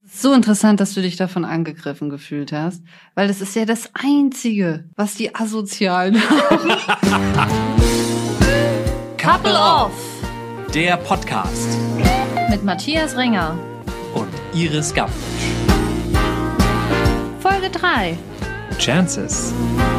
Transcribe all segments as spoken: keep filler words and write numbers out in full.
So interessant, dass du dich davon angegriffen gefühlt hast, weil das ist ja das Einzige, was die Asozialen haben. Couple Off, der Podcast mit Matthias Ringer und Iris Gavritsch. Folge drei. Chances.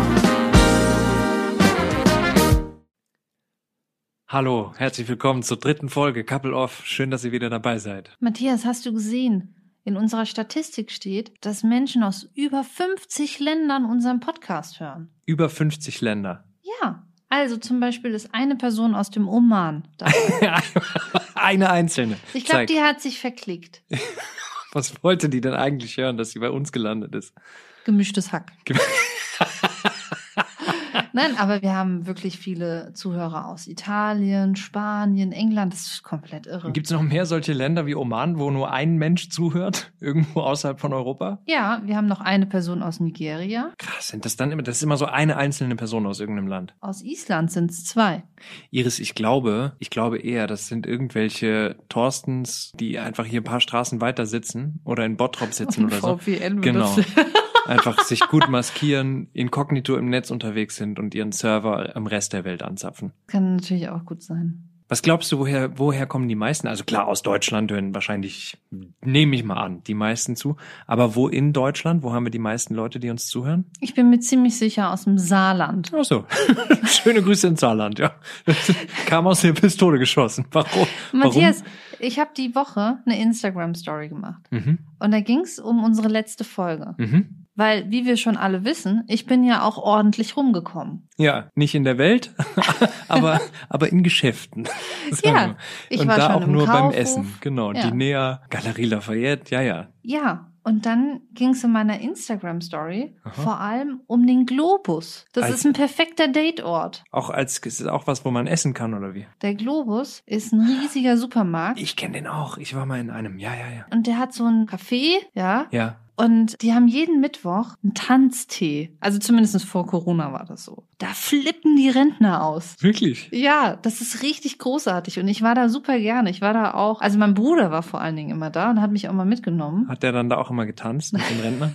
Hallo, herzlich willkommen zur dritten Folge Couple Off. Schön, dass ihr wieder dabei seid. Matthias, hast du gesehen? In unserer Statistik steht, dass Menschen aus über fünfzig Ländern unseren Podcast hören. Über fünfzig Länder. Ja, also zum Beispiel ist eine Person aus dem Oman dabei. Eine einzelne. Ich glaube, die hat sich verklickt. Was wollte die denn eigentlich hören, dass sie bei uns gelandet ist? Gemischtes Hack. Nein, aber wir haben wirklich viele Zuhörer aus Italien, Spanien, England. Das ist komplett irre. Gibt es noch mehr solche Länder wie Oman, wo nur ein Mensch zuhört? Irgendwo außerhalb von Europa? Ja, wir haben noch eine Person aus Nigeria. Krass, sind das dann immer, das ist immer so eine einzelne Person aus irgendeinem Land. Aus Island sind es zwei. Iris, ich glaube, ich glaube eher, das sind irgendwelche Thorstens, die einfach hier ein paar Straßen weiter sitzen oder in Bottrop sitzen oder so. V P N genau. Einfach sich gut maskieren, inkognito im Netz unterwegs sind und ihren Server im Rest der Welt anzapfen. Kann natürlich auch gut sein. Was glaubst du, woher, woher kommen die meisten? Also klar, aus Deutschland hören wahrscheinlich, nehme ich mal an, die meisten zu. Aber wo in Deutschland? Wo haben wir die meisten Leute, die uns zuhören? Ich bin mir ziemlich sicher aus dem Saarland. Ach so. Schöne Grüße ins Saarland, ja. Kam aus der Pistole geschossen. Warum? Matthias, Warum? Ich habe die Woche eine Instagram-Story gemacht. Mhm. Und da ging's um unsere letzte Folge. Mhm. Weil, wie wir schon alle wissen, ich bin ja auch ordentlich rumgekommen. Ja, nicht in der Welt, aber aber in Geschäften. Ja, ich und war da schon auch im nur Kaufhof. beim Essen, genau. Ja. Die Nea, Galerie Lafayette, ja, ja. Ja, und dann ging es in meiner Instagram-Story vor allem um den Globus. Das als, ist ein perfekter Dateort. Auch als, ist es auch was, wo man essen kann, oder wie? Der Globus ist ein riesiger Supermarkt. Ich kenne den auch. Ich war mal in einem, ja, ja, ja. Und der hat so ein Café, ja. Ja. Und die haben jeden Mittwoch einen Tanztee. Also zumindest vor Corona war das so. Da flippen die Rentner aus. Wirklich? Ja, das ist richtig großartig. Und ich war da super gerne. Ich war da auch, also mein Bruder war vor allen Dingen immer da und hat mich auch mal mitgenommen. Hat der dann da auch immer getanzt mit den Rentnern?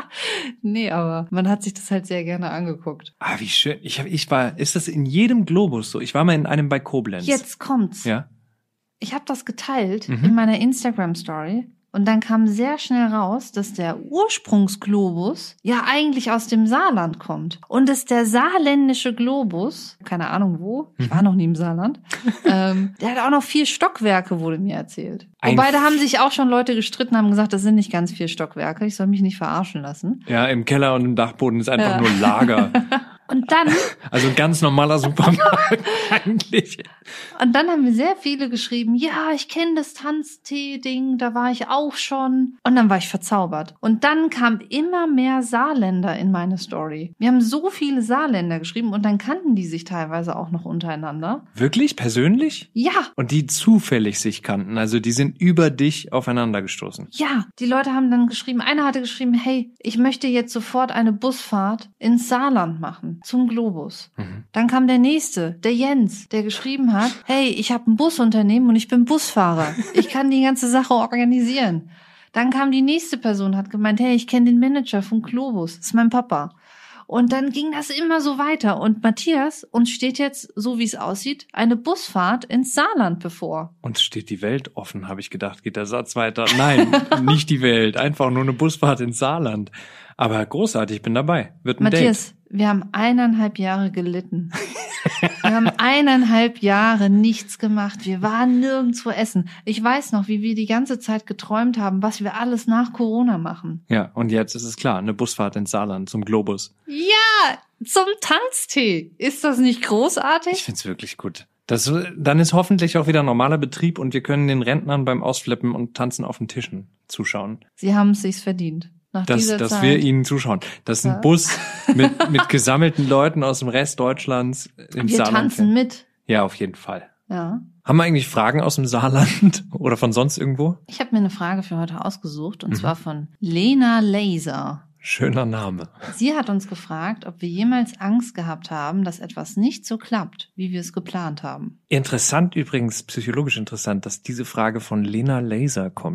Nee, aber man hat sich das halt sehr gerne angeguckt. Ah, wie schön. Ich, hab, ich war, ist das in jedem Globus so? Ich war mal in einem bei Koblenz. Jetzt kommt's. Ja. Ich habe das geteilt Mhm. in meiner Instagram-Story. Und dann kam sehr schnell raus, dass der Ursprungsglobus ja eigentlich aus dem Saarland kommt. Und dass der saarländische Globus, keine Ahnung wo, ich war noch nie im Saarland, ähm, der hat auch noch vier Stockwerke, wurde mir erzählt. Ein Wobei, da haben sich auch schon Leute gestritten, haben gesagt, das sind nicht ganz vier Stockwerke, ich soll mich nicht verarschen lassen. Ja, im Keller und im Dachboden ist einfach Ja. nur Lager. Und dann, Also ein ganz normaler Supermarkt eigentlich. und dann haben mir sehr viele geschrieben, ja, ich kenne das Tanztee-Ding, da war ich auch schon. Und dann war ich verzaubert. Und dann kamen immer mehr Saarländer in meine Story. Wir haben so viele Saarländer geschrieben und dann kannten die sich teilweise auch noch untereinander. Wirklich? Persönlich? Ja, Und die zufällig sich kannten, also die sind über dich aufeinander gestoßen. ja. Die Leute haben dann geschrieben, einer hatte geschrieben, hey, ich möchte jetzt sofort eine Busfahrt ins Saarland machen. Zum Globus. Mhm. Dann kam der nächste, der Jens, der geschrieben hat, hey, ich habe ein Busunternehmen und ich bin Busfahrer. Ich kann die ganze Sache organisieren. Dann kam die nächste Person, hat gemeint, hey, ich kenne den Manager vom Globus, das ist mein Papa. Und dann ging das immer so weiter. Und Matthias, uns steht jetzt, so wie es aussieht, eine Busfahrt ins Saarland bevor. Uns steht die Welt offen, habe ich gedacht. Geht der Satz weiter? Nein, nicht die Welt. Einfach nur eine Busfahrt ins Saarland. Aber großartig, ich bin dabei. Wird ein Matthias, Date. wir haben eineinhalb Jahre gelitten. Wir haben eineinhalb Jahre nichts gemacht. Wir waren nirgendwo essen. Ich weiß noch, wie wir die ganze Zeit geträumt haben, was wir alles nach Corona machen. Ja, und jetzt ist es klar, eine Busfahrt ins Saarland zum Globus. Ja, zum Tanztee. Ist das nicht großartig? Ich find's wirklich gut. Das, dann ist hoffentlich auch wieder normaler Betrieb und wir können den Rentnern beim Ausflippen und Tanzen auf den Tischen zuschauen. Sie haben es sich verdient. Nach Dass, dieser dass Zeit. wir ihnen zuschauen. Dass ein Ja. Bus mit, mit gesammelten Leuten aus dem Rest Deutschlands ins Wir Saarland tanzen fährt. mit. Ja, auf jeden Fall. Ja. Haben wir eigentlich Fragen aus dem Saarland oder von sonst irgendwo? Ich habe mir eine Frage für heute ausgesucht und Mhm. zwar von Lena Laser. Schöner Name. Sie hat uns gefragt, ob wir jemals Angst gehabt haben, dass etwas nicht so klappt, wie wir es geplant haben. Interessant übrigens, psychologisch interessant, dass diese Frage von Lena Laser kommt.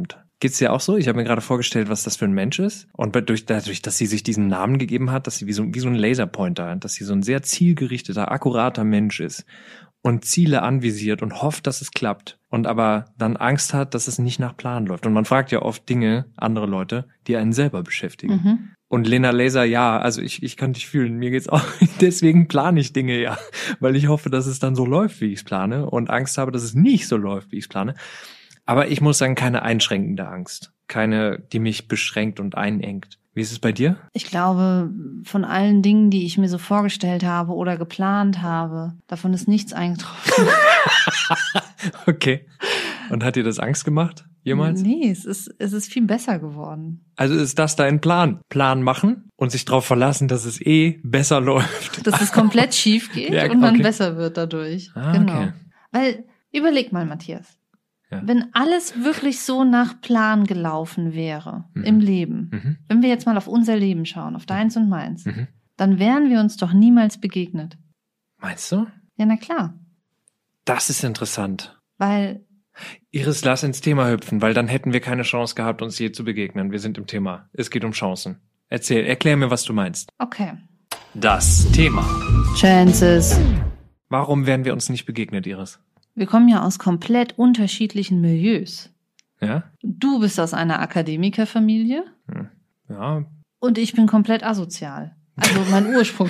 Geht's dir auch so? Ich habe mir gerade vorgestellt, was das für ein Mensch ist. Und dadurch, dadurch, dass sie sich diesen Namen gegeben hat, dass sie wie so, wie so ein Laserpointer, dass sie so ein sehr zielgerichteter, akkurater Mensch ist und Ziele anvisiert und hofft, dass es klappt und aber dann Angst hat, dass es nicht nach Plan läuft. Und man fragt ja oft Dinge, andere Leute, die einen selber beschäftigen. Mhm. Und Lena Laser, ja, also ich, ich kann dich fühlen, mir geht's auch, deswegen plane ich Dinge ja, weil ich hoffe, dass es dann so läuft, wie ich es plane und Angst habe, dass es nicht so läuft, wie ich es plane. Aber ich muss sagen, keine einschränkende Angst, keine, die mich beschränkt und einengt. Wie ist es bei dir? Ich glaube, von allen Dingen, die ich mir so vorgestellt habe oder geplant habe, davon ist nichts eingetroffen. Okay. Und hat dir das Angst gemacht? Jemals? Nee, es ist, es ist viel besser geworden. Also ist das dein Plan? Plan machen und sich darauf verlassen, dass es eh besser läuft. Dass es komplett schief geht Ja, und man okay. besser wird dadurch. Ah, genau. okay. Weil, überleg mal, Matthias. Ja. Wenn alles wirklich so nach Plan gelaufen wäre Mhm. im Leben, Mhm. wenn wir jetzt mal auf unser Leben schauen, auf deins und meins, Mhm. dann wären wir uns doch niemals begegnet. Meinst du? Ja, na klar. Das ist interessant. Weil, Iris, lass ins Thema hüpfen, weil dann hätten wir keine Chance gehabt, uns je zu begegnen. Wir sind im Thema. Es geht um Chancen. Erzähl, erklär mir, was du meinst. okay. Das Thema. Chances. Warum wären wir uns nicht begegnet, Iris? Wir kommen ja aus komplett unterschiedlichen Milieus. Ja? Du bist aus einer Akademikerfamilie Hm. Ja. und ich bin komplett asozial. Also mein Ursprung.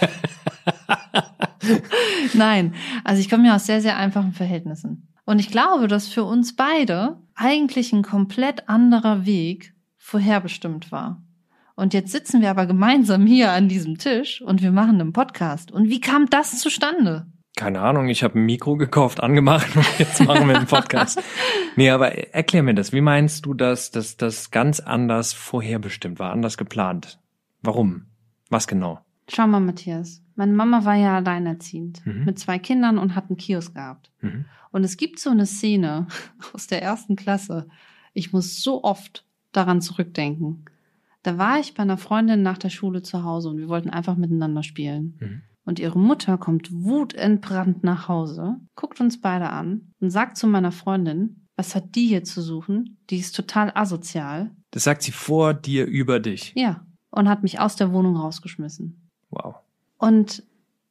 Nein, also ich komme ja aus sehr, sehr einfachen Verhältnissen. Und ich glaube, dass für uns beide eigentlich ein komplett anderer Weg vorherbestimmt war. Und jetzt sitzen wir aber gemeinsam hier an diesem Tisch und wir machen einen Podcast. Und wie kam das zustande? Keine Ahnung, ich habe ein Mikro gekauft, angemacht und jetzt machen wir einen Podcast. Nee, aber erklär mir das. Wie meinst du, dass dass das ganz anders vorherbestimmt war, anders geplant? Warum? Was genau? Schau mal, Matthias. Meine Mama war ja alleinerziehend Mhm. mit zwei Kindern und hat einen Kiosk gehabt. Mhm. Und es gibt so eine Szene aus der ersten Klasse. Ich muss so oft daran zurückdenken. Da war ich bei einer Freundin nach der Schule zu Hause und wir wollten einfach miteinander spielen. Mhm. Und ihre Mutter kommt wutentbrannt nach Hause, guckt uns beide an und sagt zu meiner Freundin, was hat die hier zu suchen? Die ist total asozial. Das sagt sie vor dir über dich. Ja. Und hat mich aus der Wohnung rausgeschmissen. Wow. Und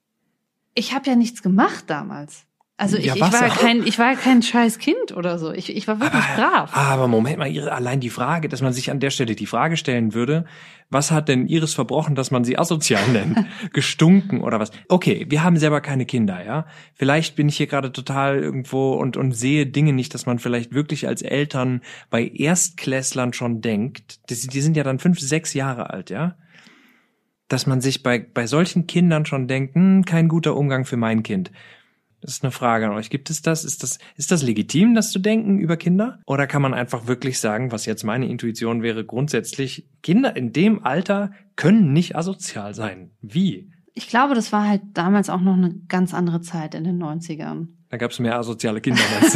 ich habe ja nichts gemacht damals. Also ich, Ja, ich was war ja auch? kein, ich war ja kein scheiß Kind oder so. Ich, ich war wirklich brav. Aber Moment mal, Iris, allein die Frage, dass man sich an der Stelle die Frage stellen würde, was hat denn Iris verbrochen, dass man sie asozial nennt? Gestunken oder was? Okay, wir haben selber keine Kinder, ja? Vielleicht bin ich hier gerade total irgendwo und, und sehe Dinge nicht, dass man vielleicht wirklich als Eltern bei Erstklässlern schon denkt. Die, die sind ja dann fünf, sechs Jahre alt, ja? Dass man sich bei, bei solchen Kindern schon denkt, hm, kein guter Umgang für mein Kind. Das ist eine Frage an euch. Gibt es das? Ist das, ist das legitim, das zu denken über Kinder? Oder kann man einfach wirklich sagen, was jetzt meine Intuition wäre, grundsätzlich, Kinder in dem Alter können nicht asozial sein. Wie? Ich glaube, das war halt damals auch noch eine ganz andere Zeit in den neunzigern. Da gab es mehr asoziale Kinder. Weißt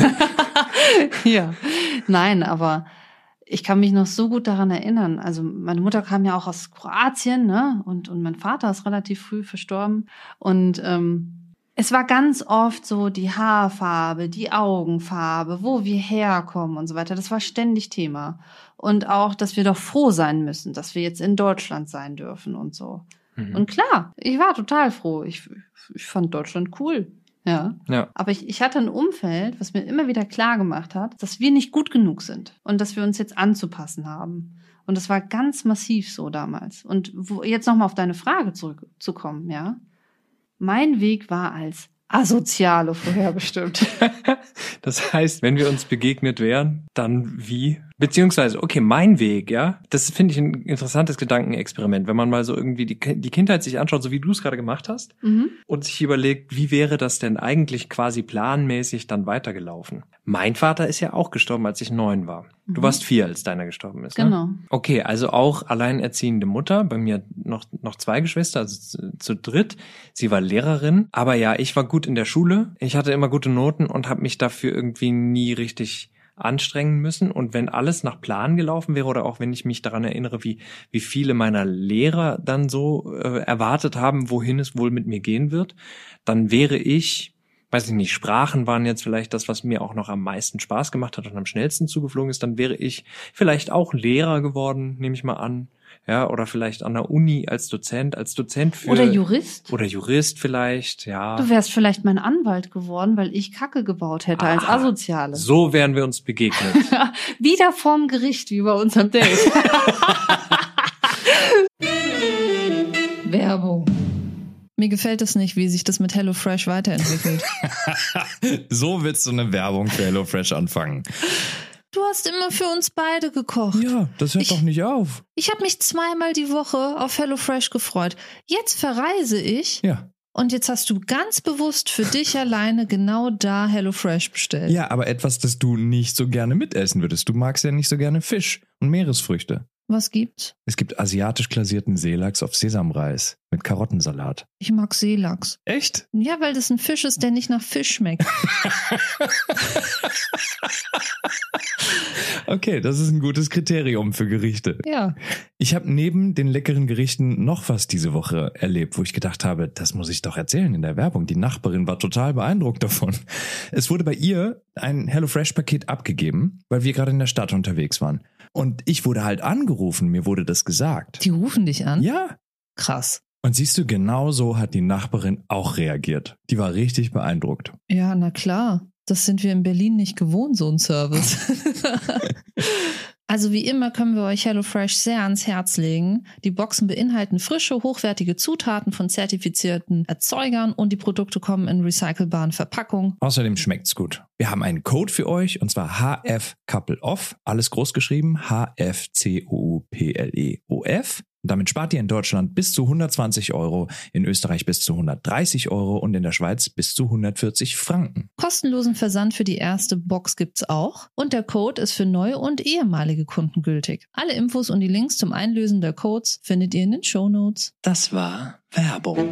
du? Ja. Nein, aber ich kann mich noch so gut daran erinnern. Also meine Mutter kam ja auch aus Kroatien, ne? Und, und mein Vater ist relativ früh verstorben. Und ähm, es war ganz oft so die Haarfarbe, die Augenfarbe, wo wir herkommen und so weiter. Das war ständig Thema. Und auch, dass wir doch froh sein müssen, dass wir jetzt in Deutschland sein dürfen und so. Mhm. Und klar, ich war total froh. Ich, ich fand Deutschland cool. Ja. Ja. Aber ich, ich hatte ein Umfeld, was mir immer wieder klar gemacht hat, dass wir nicht gut genug sind und dass wir uns jetzt anzupassen haben. Und das war ganz massiv so damals. Und wo, jetzt nochmal auf deine Frage zurückzukommen, ja. Mein Weg war als Asoziale vorherbestimmt. Das heißt, wenn wir uns begegnet wären, dann wie? Beziehungsweise, okay, mein Weg, ja, das finde ich ein interessantes Gedankenexperiment, wenn man mal so irgendwie die, die Kindheit sich anschaut, so wie du es gerade gemacht hast, Mhm. und sich überlegt, wie wäre das denn eigentlich quasi planmäßig dann weitergelaufen? Mein Vater ist ja auch gestorben, als ich neun war. Du Mhm. warst vier, als deiner gestorben ist, ne? Genau. Okay, also auch alleinerziehende Mutter, bei mir noch noch zwei Geschwister, also zu, zu dritt. Sie war Lehrerin, aber ja, ich war gut in der Schule. Ich hatte immer gute Noten und habe mich dafür irgendwie nie richtig anstrengen müssen. Und wenn alles nach Plan gelaufen wäre oder auch wenn ich mich daran erinnere, wie wie viele meiner Lehrer dann so äh, erwartet haben, wohin es wohl mit mir gehen wird, dann wäre ich weiß ich nicht, Sprachen waren jetzt vielleicht das, was mir auch noch am meisten Spaß gemacht hat und am schnellsten zugeflogen ist, dann wäre ich vielleicht auch Lehrer geworden, nehme ich mal an. Ja, oder vielleicht an der Uni als Dozent, als Dozent für... Oder Jurist. Oder Jurist vielleicht, ja. Du wärst vielleicht mein Anwalt geworden, weil ich Kacke gebaut hätte Aha, als Asoziale. So wären wir uns begegnet. Wieder vorm Gericht, wie bei unserem Date. Werbung. Mir gefällt es nicht, wie sich das mit HelloFresh weiterentwickelt. So willst du eine Werbung für HelloFresh anfangen. Du hast immer für uns beide gekocht. Ja, das hört ich, doch nicht auf. Ich habe mich zweimal die Woche auf HelloFresh gefreut. Jetzt verreise ich. Ja. Und jetzt hast du ganz bewusst für dich alleine genau da HelloFresh bestellt. Ja, aber etwas, das du nicht so gerne mitessen würdest. Du magst ja nicht so gerne Fisch und Meeresfrüchte. Was gibt's? Es gibt asiatisch glasierten Seelachs auf Sesamreis mit Karottensalat. Ich mag Seelachs. Echt? Ja, weil das ein Fisch ist, der nicht nach Fisch schmeckt. Okay, das ist ein gutes Kriterium für Gerichte. Ja. Ich habe neben den leckeren Gerichten noch was diese Woche erlebt, wo ich gedacht habe, das muss ich doch erzählen in der Werbung. Die Nachbarin war total beeindruckt davon. Es wurde bei ihr ein HelloFresh-Paket abgegeben, weil wir gerade in der Stadt unterwegs waren. Und ich wurde halt angerufen, mir wurde das gesagt. Die rufen dich an? Ja. Krass. Und siehst du, genau so hat die Nachbarin auch reagiert. Die war richtig beeindruckt. Ja, na klar. Das sind wir in Berlin nicht gewohnt, so ein Service. Also wie immer können wir euch HelloFresh sehr ans Herz legen. Die Boxen beinhalten frische, hochwertige Zutaten von zertifizierten Erzeugern und die Produkte kommen in recycelbaren Verpackungen. Außerdem schmeckt's gut. Wir haben einen Code für euch und zwar H F Couple Off, alles groß geschrieben, H F C O U P L E O F. Und damit spart ihr in Deutschland bis zu hundertzwanzig Euro, in Österreich bis zu hundertdreißig Euro und in der Schweiz bis zu hundertvierzig Franken. Kostenlosen Versand für die erste Box gibt's auch und der Code ist für neue und ehemalige Kunden gültig. Alle Infos und die Links zum Einlösen der Codes findet ihr in den Shownotes. Das war Werbung.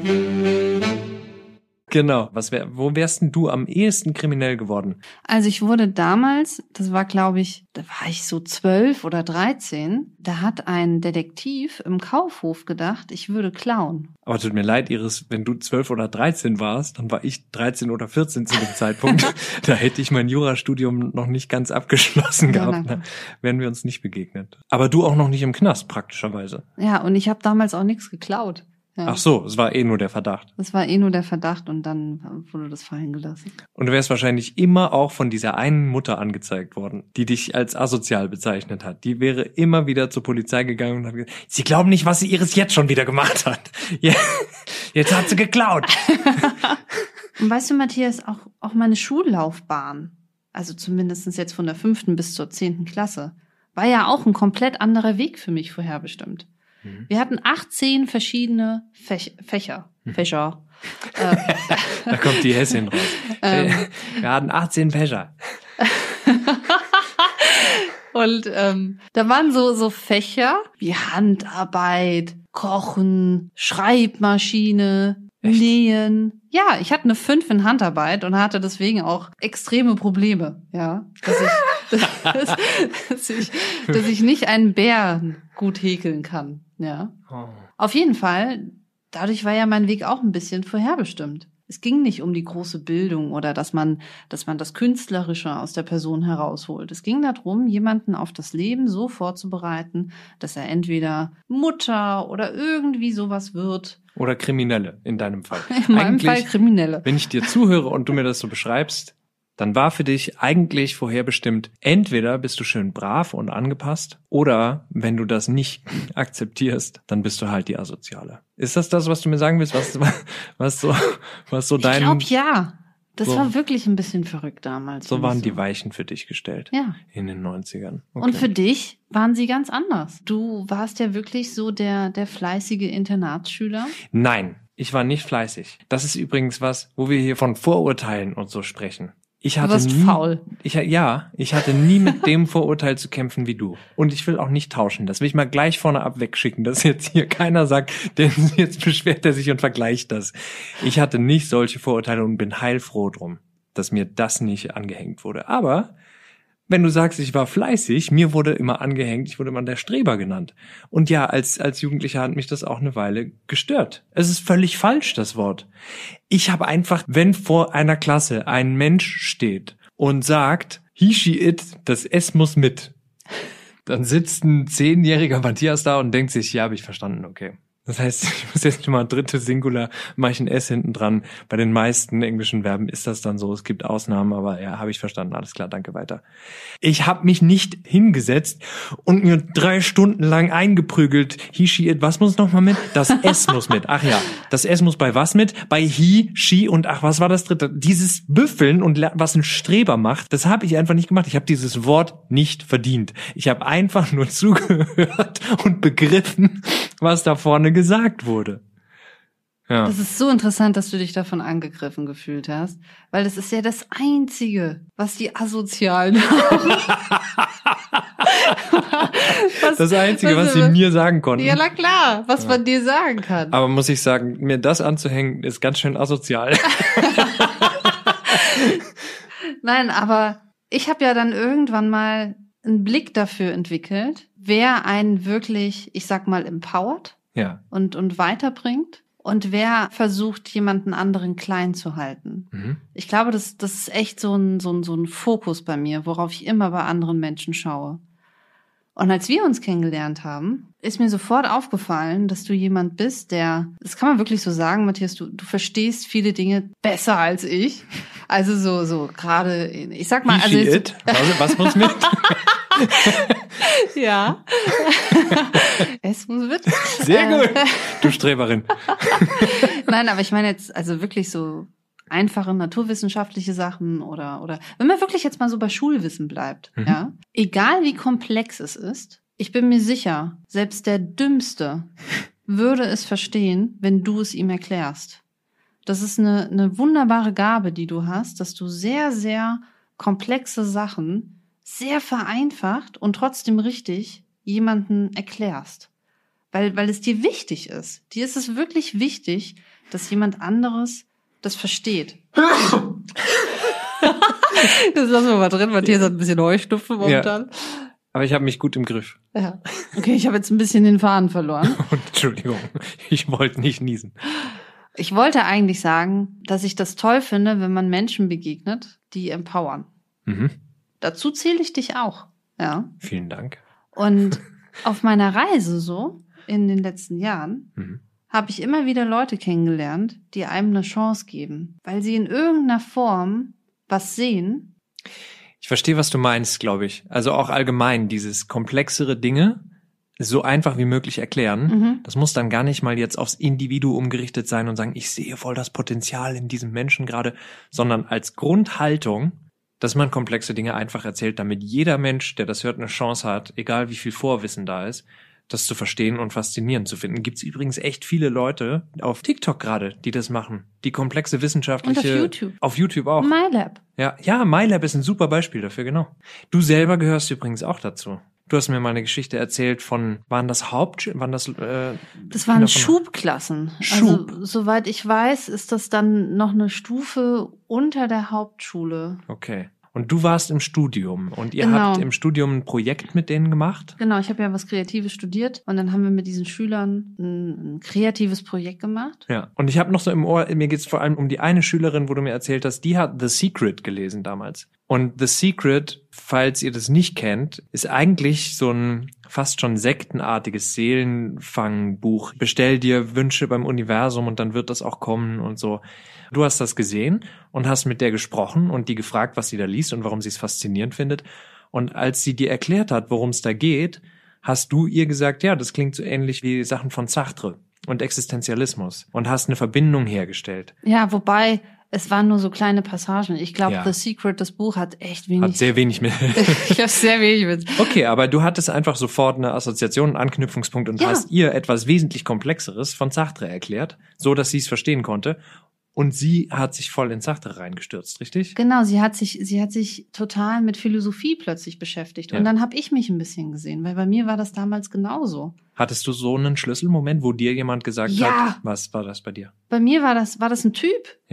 Genau. Was wär, wo wärst denn du am ehesten kriminell geworden? Also ich wurde damals, das war glaube ich, da war ich so zwölf oder dreizehn, da hat ein Detektiv im Kaufhof gedacht, ich würde klauen. Aber tut mir leid, Iris, wenn du zwölf oder dreizehn warst, dann war ich dreizehn oder vierzehn zu dem Zeitpunkt. Da hätte ich mein Jurastudium noch nicht ganz abgeschlossen Ja, gehabt. Da wären wir uns nicht begegnet. Aber du auch noch nicht im Knast, praktischerweise. Ja, und ich habe damals auch nichts geklaut. Ja. Ach so, es war eh nur der Verdacht. Das war eh nur der Verdacht und dann wurde das fallen gelassen. Und du wärst wahrscheinlich immer auch von dieser einen Mutter angezeigt worden, die dich als asozial bezeichnet hat. Die wäre immer wieder zur Polizei gegangen und hat gesagt, sie glauben nicht, was sie Iris jetzt schon wieder gemacht hat. Ja, jetzt hat sie geklaut. Und weißt du, Matthias, auch, auch meine Schullaufbahn, also zumindest jetzt von der fünften bis zur zehnten Klasse, war ja auch ein komplett anderer Weg für mich vorherbestimmt. Wir hatten achtzehn verschiedene Fäch- Fächer. Fächer. äh, Da kommt die Hessin raus. Ähm. Wir hatten achtzehn Fächer. Und ähm, da waren so so Fächer wie Handarbeit, Kochen, Schreibmaschine, Echt? Nähen. Ja, ich hatte eine fünf in Handarbeit und hatte deswegen auch extreme Probleme, ja, dass ich, dass, dass ich, dass ich nicht einen Bären gut häkeln kann, ja. Oh. Auf jeden Fall, dadurch war ja mein Weg auch ein bisschen vorherbestimmt. Es ging nicht um die große Bildung oder dass man, dass man das Künstlerische aus der Person herausholt. Es ging darum, jemanden auf das Leben so vorzubereiten, dass er entweder Mutter oder irgendwie sowas wird. Oder Kriminelle in deinem Fall. In meinem Eigentlich, Fall Kriminelle. wenn ich dir zuhöre und du mir das so beschreibst, dann war für dich eigentlich vorherbestimmt, entweder bist du schön brav und angepasst oder wenn du das nicht akzeptierst, dann bist du halt die Asoziale. Ist das das, was du mir sagen willst? Was, was so, was so dein... Ich glaube, ja. Das so, war wirklich ein bisschen verrückt damals. So waren so. die Weichen für dich gestellt. Ja. In den neunzigern. Okay. Und für dich waren sie ganz anders. Du warst ja wirklich so der, der fleißige Internatsschüler. Nein, ich war nicht fleißig. Das ist übrigens was, wo wir hier von Vorurteilen und so sprechen. Ich hatte Du warst nie, faul. Ich, ja, ich hatte nie mit dem Vorurteil zu kämpfen wie du. Und ich will auch nicht tauschen. Das will ich mal gleich vorne ab wegschicken, dass jetzt hier keiner sagt, denn jetzt beschwert er sich und vergleicht das. Ich hatte nicht solche Vorurteile und bin heilfroh drum, dass mir das nicht angehängt wurde. Aber wenn du sagst, ich war fleißig, mir wurde immer angehängt, ich wurde immer der Streber genannt. Und ja, als als Jugendlicher hat mich das auch eine Weile gestört. Es ist völlig falsch, das Wort. Ich habe einfach, wenn vor einer Klasse ein Mensch steht und sagt, he, she, it, das S muss mit, dann sitzt ein zehnjähriger Matthias da und denkt sich, ja, habe ich verstanden, okay. Das heißt, ich muss jetzt schon mal dritte Singular, mache ich ein S hinten dran. Bei den meisten englischen Verben ist das dann so. Es gibt Ausnahmen, aber ja, habe ich verstanden. Alles klar, danke, weiter. Ich habe mich nicht hingesetzt und mir drei Stunden lang eingeprügelt. He, she, it, was muss noch mal mit? Das S muss mit. Ach ja, das S muss bei was mit? Bei he, she und ach, was war das dritte? Dieses Büffeln und was ein Streber macht, das habe ich einfach nicht gemacht. Ich habe dieses Wort nicht verdient. Ich habe einfach nur zugehört und begriffen, was da vorne gesagt wurde. Ja. Das ist so interessant, dass du dich davon angegriffen gefühlt hast, weil das ist ja das Einzige, was die Asozialen haben. was, das Einzige, was, was sie mir sagen konnten. Ja, na klar, was ja. man dir sagen kann. Aber muss ich sagen, mir das anzuhängen, ist ganz schön asozial. Nein, aber ich habe ja dann irgendwann mal einen Blick dafür entwickelt, wer einen wirklich, ich sag mal, empowert ja. und, und weiterbringt und wer versucht, jemanden anderen klein zu halten. Mhm. Ich glaube, das, das ist echt so ein, so ein, so ein Fokus bei mir, worauf ich immer bei anderen Menschen schaue. Und als wir uns kennengelernt haben, ist mir sofort aufgefallen, dass du jemand bist, der, das kann man wirklich so sagen, Matthias, du, du verstehst viele Dinge besser als ich. Also so, so gerade, ich sag mal, also jetzt, was, was muss mit? Ja. Es muss mit. Sehr gut, du Streberin. Nein, aber ich meine jetzt, also wirklich so einfache naturwissenschaftliche Sachen oder, oder, wenn man wirklich jetzt mal so bei Schulwissen bleibt, mhm. ja. Egal wie komplex es ist, ich bin mir sicher, selbst der Dümmste würde es verstehen, wenn du es ihm erklärst. Das ist eine, eine wunderbare Gabe, die du hast, dass du sehr, sehr komplexe Sachen sehr vereinfacht und trotzdem richtig jemanden erklärst. Weil, weil es dir wichtig ist. Dir ist es wirklich wichtig, dass jemand anderes das versteht. Das lassen wir mal drin, Matthias hat ein bisschen Heuschnupfen momentan. Ja, aber ich habe mich gut im Griff. Ja. Okay, ich habe jetzt ein bisschen den Faden verloren. Entschuldigung, ich wollte nicht niesen. Ich wollte eigentlich sagen, dass ich das toll finde, wenn man Menschen begegnet, die empowern. Mhm. Dazu zähle ich dich auch. Ja. Vielen Dank. Und auf meiner Reise so, in den letzten Jahren, mhm. habe ich immer wieder Leute kennengelernt, die einem eine Chance geben, weil sie in irgendeiner Form was sehen. Ich verstehe, was du meinst, glaube ich. Also auch allgemein dieses komplexere Dinge so einfach wie möglich erklären. Mhm. Das muss dann gar nicht mal jetzt aufs Individuum gerichtet sein und sagen, ich sehe voll das Potenzial in diesem Menschen gerade, sondern als Grundhaltung, dass man komplexe Dinge einfach erzählt, damit jeder Mensch, der das hört, eine Chance hat, egal wie viel Vorwissen da ist, das zu verstehen und faszinierend zu finden. Gibt's übrigens echt viele Leute auf TikTok gerade, die das machen. Die komplexe wissenschaftliche... Und auf YouTube. Auf YouTube auch. MyLab. Ja, ja, MyLab ist ein super Beispiel dafür, genau. Du selber gehörst übrigens auch dazu. Du hast mir mal eine Geschichte erzählt von, waren das Haupt... Waren das, äh, das waren Schubklassen. Schub. Also, soweit ich weiß, ist das dann noch eine Stufe unter der Hauptschule. Okay. Und du warst im Studium und ihr Genau. habt im Studium ein Projekt mit denen gemacht? Genau, ich habe ja was Kreatives studiert und dann haben wir mit diesen Schülern ein, ein kreatives Projekt gemacht. Ja, und ich habe noch so im Ohr, mir geht's vor allem um die eine Schülerin, wo du mir erzählt hast, die hat The Secret gelesen damals. Und The Secret, falls ihr das nicht kennt, ist eigentlich so ein fast schon sektenartiges Seelenfangbuch. Bestell dir Wünsche beim Universum und dann wird das auch kommen und so. Du hast das gesehen und hast mit der gesprochen und die gefragt, was sie da liest und warum sie es faszinierend findet. Und als sie dir erklärt hat, worum es da geht, hast du ihr gesagt, ja, das klingt so ähnlich wie Sachen von Sartre und Existenzialismus und hast eine Verbindung hergestellt. Ja, wobei, es waren nur so kleine Passagen. Ich glaube, Ja. The Secret, das Buch, hat echt wenig... Hat sehr wenig mit. ich habe sehr wenig mit. Okay, aber du hattest einfach sofort eine Assoziation, einen Anknüpfungspunkt und Ja. hast ihr etwas wesentlich Komplexeres von Sartre erklärt, so dass sie es verstehen konnte. Und sie hat sich voll in Sartre reingestürzt, richtig? Genau, sie hat sich, sie hat sich total mit Philosophie plötzlich beschäftigt. Ja. Und dann habe ich mich ein bisschen gesehen, weil bei mir war das damals genauso. Hattest du so einen Schlüsselmoment, wo dir jemand gesagt Ja. hat, was war das bei dir? Bei mir war das, war das ein Typ. Ja.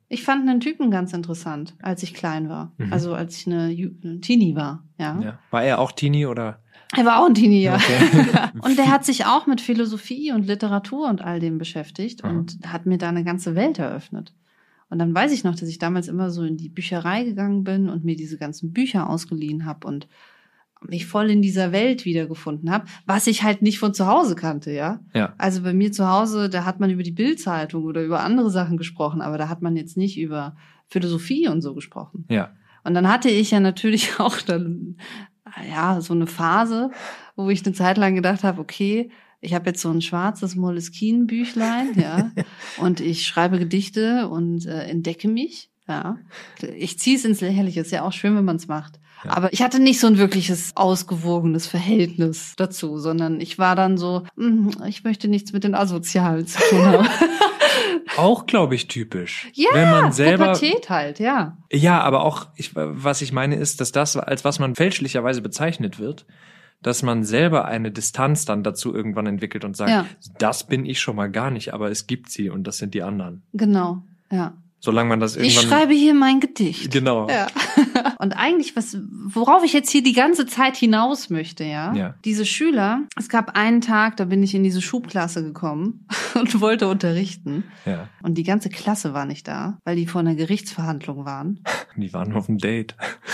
Ich fand einen Typen ganz interessant, als ich klein war. Mhm. Also als ich eine, Ju- eine Teenie war, ja. Ja. War er auch Teenie oder? Er war auch ein Teenie, ja. Okay. Und der hat sich auch mit Philosophie und Literatur und all dem beschäftigt Aha. und hat mir da eine ganze Welt eröffnet. Und dann weiß ich noch, dass ich damals immer so in die Bücherei gegangen bin und mir diese ganzen Bücher ausgeliehen habe und mich voll in dieser Welt wiedergefunden habe, was ich halt nicht von zu Hause kannte, ja. Ja. Also bei mir zu Hause, da hat man über die Bild-Zeitung oder über andere Sachen gesprochen, aber da hat man jetzt nicht über Philosophie und so gesprochen. Ja. Und dann hatte ich ja natürlich auch dann, ja, so eine Phase, wo ich eine Zeit lang gedacht habe, okay, ich habe jetzt so ein schwarzes Moleskine-Büchlein, ja, und ich schreibe Gedichte und äh, entdecke mich, ja. Ich ziehe es ins Lächerliche, ist ja auch schön, wenn man es macht. Ja. Aber ich hatte nicht so ein wirkliches ausgewogenes Verhältnis dazu, sondern ich war dann so, mm, ich möchte nichts mit den Asozialen zu tun haben. Auch, glaube ich, typisch. Ja, Wenn man selber, Pubertät halt, ja. ja, aber auch, ich, was ich meine ist, dass das, als was man fälschlicherweise bezeichnet wird, dass man selber eine Distanz dann dazu irgendwann entwickelt und sagt, Ja. das bin ich schon mal gar nicht, aber es gibt sie und das sind die anderen. Genau, ja. Solange man das irgendwann... Ich schreibe hier mein Gedicht. Genau. Ja. Und eigentlich, was, worauf ich jetzt hier die ganze Zeit hinaus möchte, ja? Ja. Diese Schüler, es gab einen Tag, da bin ich in diese Schulklasse gekommen und wollte unterrichten. Ja, Und die ganze Klasse war nicht da, weil die vor einer Gerichtsverhandlung waren, die waren auf dem Date.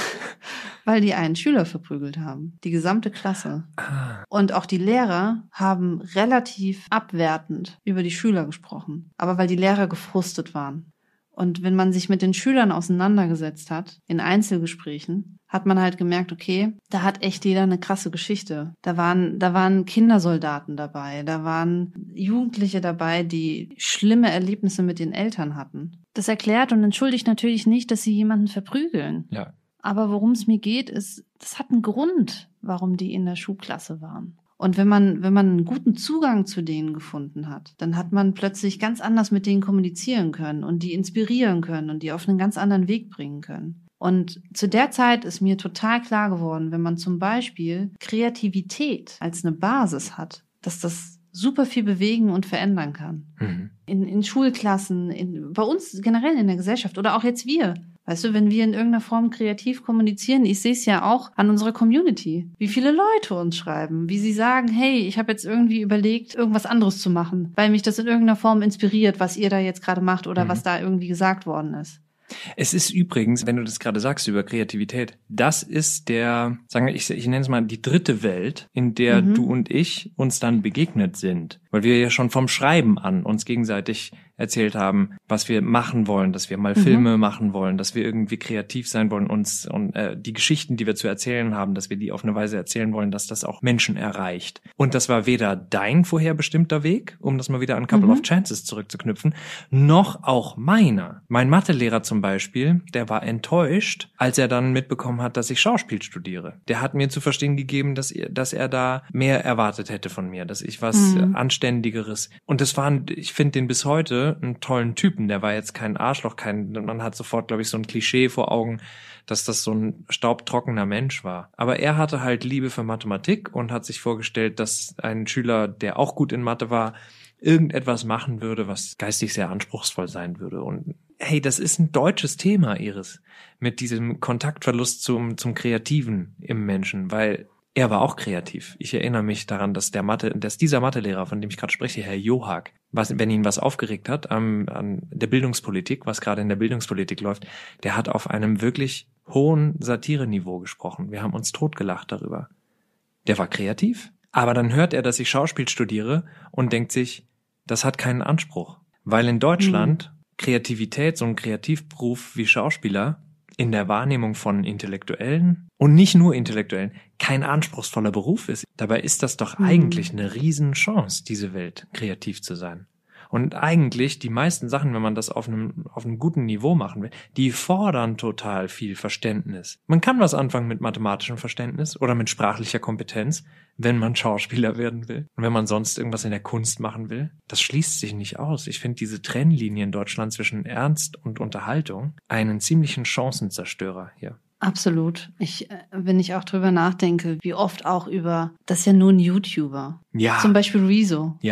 weil die einen Schüler verprügelt haben. Die gesamte Klasse. Ah, Und auch die Lehrer haben relativ abwertend über die Schüler gesprochen. Aber weil die Lehrer gefrustet waren. Und wenn man sich mit den Schülern auseinandergesetzt hat, in Einzelgesprächen, hat man halt gemerkt, okay, da hat echt jeder eine krasse Geschichte. Da waren, da waren Kindersoldaten dabei, da waren Jugendliche dabei, die schlimme Erlebnisse mit den Eltern hatten. Das erklärt und entschuldigt natürlich nicht, dass sie jemanden verprügeln. ja. Aber worum es mir geht, ist, das hat einen Grund, warum die in der Schulklasse waren. Und wenn man, wenn man einen guten Zugang zu denen gefunden hat, dann hat man plötzlich ganz anders mit denen kommunizieren können und die inspirieren können und die auf einen ganz anderen Weg bringen können. Und zu der Zeit ist mir total klar geworden, wenn man zum Beispiel Kreativität als eine Basis hat, dass das super viel bewegen und verändern kann. Mhm. In, in Schulklassen, in, bei uns generell in der Gesellschaft oder auch jetzt wir. Weißt du, wenn wir in irgendeiner Form kreativ kommunizieren, ich sehe es ja auch an unserer Community, wie viele Leute uns schreiben, wie sie sagen, hey, ich habe jetzt irgendwie überlegt, irgendwas anderes zu machen, weil mich das in irgendeiner Form inspiriert, was ihr da jetzt gerade macht oder Mhm. was da irgendwie gesagt worden ist. Es ist übrigens, wenn du das gerade sagst über Kreativität, das ist der, sagen wir, ich, ich nenne es mal die dritte Welt, in der Mhm. du und ich uns dann begegnet sind. Weil wir ja schon vom Schreiben an uns gegenseitig erzählt haben, was wir machen wollen, dass wir mal Mhm. Filme machen wollen, dass wir irgendwie kreativ sein wollen, uns und äh, die Geschichten, die wir zu erzählen haben, dass wir die auf eine Weise erzählen wollen, dass das auch Menschen erreicht. Und das war weder dein vorherbestimmter Weg, um das mal wieder an Couple Mhm. of Chances zurückzuknüpfen, noch auch meiner. Mein Mathelehrer zum Beispiel, der war enttäuscht, als er dann mitbekommen hat, dass ich Schauspiel studiere. Der hat mir zu verstehen gegeben, dass er, dass er da mehr erwartet hätte von mir, dass ich was Mhm. äh, Anständigeres. Und das war, ein- ich finde den bis heute einen tollen Typen. Der war jetzt kein Arschloch, kein, man hat sofort, glaube ich, so ein Klischee vor Augen, dass das so ein staubtrockener Mensch war. Aber er hatte halt Liebe für Mathematik und hat sich vorgestellt, dass ein Schüler, der auch gut in Mathe war, irgendetwas machen würde, was geistig sehr anspruchsvoll sein würde. Und hey, das ist ein deutsches Thema, Iris, mit diesem Kontaktverlust zum, zum Kreativen im Menschen, weil er war auch kreativ. Ich erinnere mich daran, dass der Mathe, dass dieser Mathelehrer, von dem ich gerade spreche, Herr Johag, was, wenn ihn was aufgeregt hat am, an der Bildungspolitik, was gerade in der Bildungspolitik läuft, der hat auf einem wirklich hohen Satireniveau gesprochen. Wir haben uns totgelacht darüber. Der war kreativ. Aber dann hört er, dass ich Schauspiel studiere und denkt sich, das hat keinen Anspruch. Weil in Deutschland Kreativität, so ein Kreativberuf wie Schauspieler, in der Wahrnehmung von Intellektuellen und nicht nur Intellektuellen kein anspruchsvoller Beruf ist. Dabei ist das doch Mhm. eigentlich eine Riesenchance, diese Welt kreativ zu sein. Und eigentlich die meisten Sachen, wenn man das auf einem, auf einem guten Niveau machen will, die fordern total viel Verständnis. Man kann was anfangen mit mathematischem Verständnis oder mit sprachlicher Kompetenz, wenn man Schauspieler werden will. Und wenn man sonst irgendwas in der Kunst machen will. Das schließt sich nicht aus. Ich finde diese Trennlinie in Deutschland zwischen Ernst und Unterhaltung einen ziemlichen Chancenzerstörer hier. Absolut. Ich, äh, wenn ich auch drüber nachdenke, wie oft auch über, das ist ja nur ein YouTuber. Ja. Zum Beispiel Rezo. Ja, ja.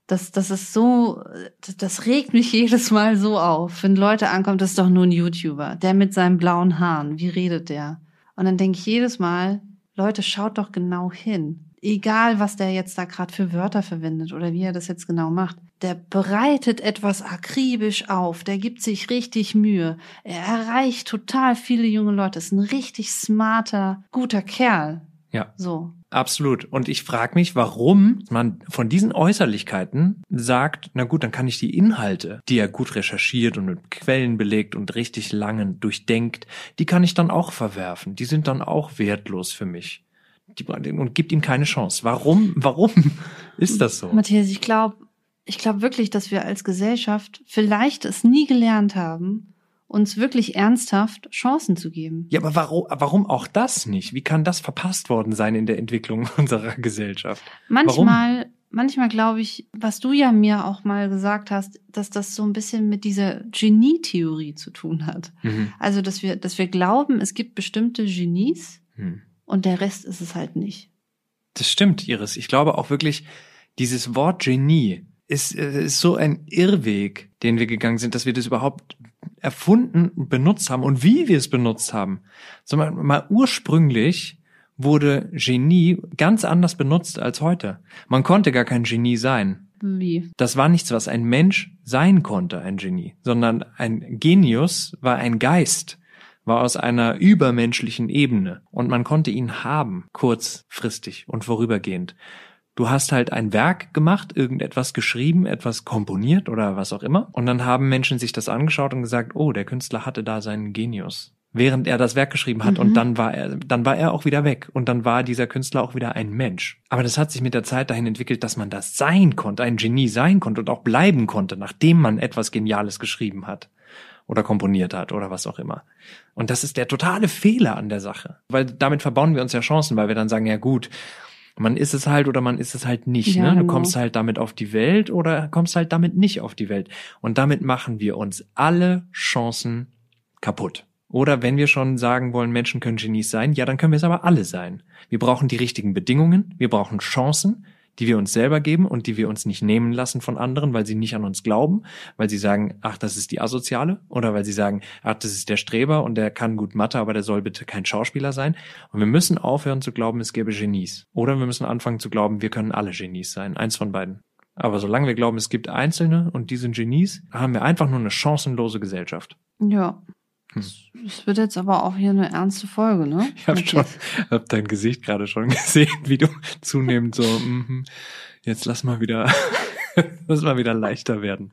Das, das ist so, das regt mich jedes Mal so auf, wenn Leute ankommen, das ist doch nur ein YouTuber, der mit seinen blauen Haaren, wie redet der? Und dann denke ich jedes Mal, Leute, schaut doch genau hin. Egal, was der jetzt da gerade für Wörter verwendet oder wie er das jetzt genau macht. Der bereitet etwas akribisch auf, der gibt sich richtig Mühe. Er erreicht total viele junge Leute, ist ein richtig smarter, guter Kerl. Ja. So. Absolut. Und ich frage mich, warum man von diesen Äußerlichkeiten sagt, na gut, dann kann ich die Inhalte, die er gut recherchiert und mit Quellen belegt und richtig langen durchdenkt, die kann ich dann auch verwerfen. Die sind dann auch wertlos für mich. Die, und gibt ihm keine Chance. Warum, warum ist das so? Matthias, ich glaube, ich glaube wirklich, dass wir als Gesellschaft vielleicht es nie gelernt haben, uns wirklich ernsthaft Chancen zu geben. Ja, aber warum, warum auch das nicht? Wie kann das verpasst worden sein in der Entwicklung unserer Gesellschaft? Manchmal, warum? manchmal glaube ich, was du ja mir auch mal gesagt hast, dass das so ein bisschen mit dieser Genie-Theorie zu tun hat. Mhm. Also, dass wir, dass wir glauben, es gibt bestimmte Genies mhm. und der Rest ist es halt nicht. Das stimmt, Iris. Ich glaube auch wirklich, dieses Wort Genie ist, ist so ein Irrweg, den wir gegangen sind, dass wir das überhaupt erfunden und benutzt haben und wie wir es benutzt haben. So mal, mal ursprünglich wurde Genie ganz anders benutzt als heute. Man konnte gar kein Genie sein. Wie? Das war nichts, was ein Mensch sein konnte, ein Genie, sondern ein Genius war ein Geist, war aus einer übermenschlichen Ebene und man konnte ihn haben, kurzfristig und vorübergehend. Du hast halt ein Werk gemacht, irgendetwas geschrieben, etwas komponiert oder was auch immer. Und dann haben Menschen sich das angeschaut und gesagt, oh, der Künstler hatte da seinen Genius. Während er das Werk geschrieben hat mhm. und dann war er, dann war er auch wieder weg. Und dann war dieser Künstler auch wieder ein Mensch. Aber das hat sich mit der Zeit dahin entwickelt, dass man das sein konnte, ein Genie sein konnte und auch bleiben konnte, nachdem man etwas Geniales geschrieben hat. Oder komponiert hat oder was auch immer. Und das ist der totale Fehler an der Sache. Weil damit verbauen wir uns ja Chancen, weil wir dann sagen, ja gut, man ist es halt oder man ist es halt nicht. Ja, ne? Du genau. kommst halt damit auf die Welt oder kommst halt damit nicht auf die Welt. Und damit machen wir uns alle Chancen kaputt. Oder wenn wir schon sagen wollen, Menschen können Genies sein, ja, dann können wir es aber alle sein. Wir brauchen die richtigen Bedingungen, wir brauchen Chancen, die wir uns selber geben und die wir uns nicht nehmen lassen von anderen, weil sie nicht an uns glauben, weil sie sagen, ach, das ist die Asoziale, oder weil sie sagen, ach, das ist der Streber und der kann gut Mathe, aber der soll bitte kein Schauspieler sein. Und wir müssen aufhören zu glauben, es gäbe Genies. Oder wir müssen anfangen zu glauben, wir können alle Genies sein. Eins von beiden. Aber solange wir glauben, es gibt Einzelne und die sind Genies, haben wir einfach nur eine chancenlose Gesellschaft. Ja. Hm. Es wird jetzt aber auch hier eine ernste Folge, ne? Ich habe schon, hab dein Gesicht gerade schon gesehen, wie du zunehmend so, mm, jetzt lass mal wieder, lass mal wieder leichter werden.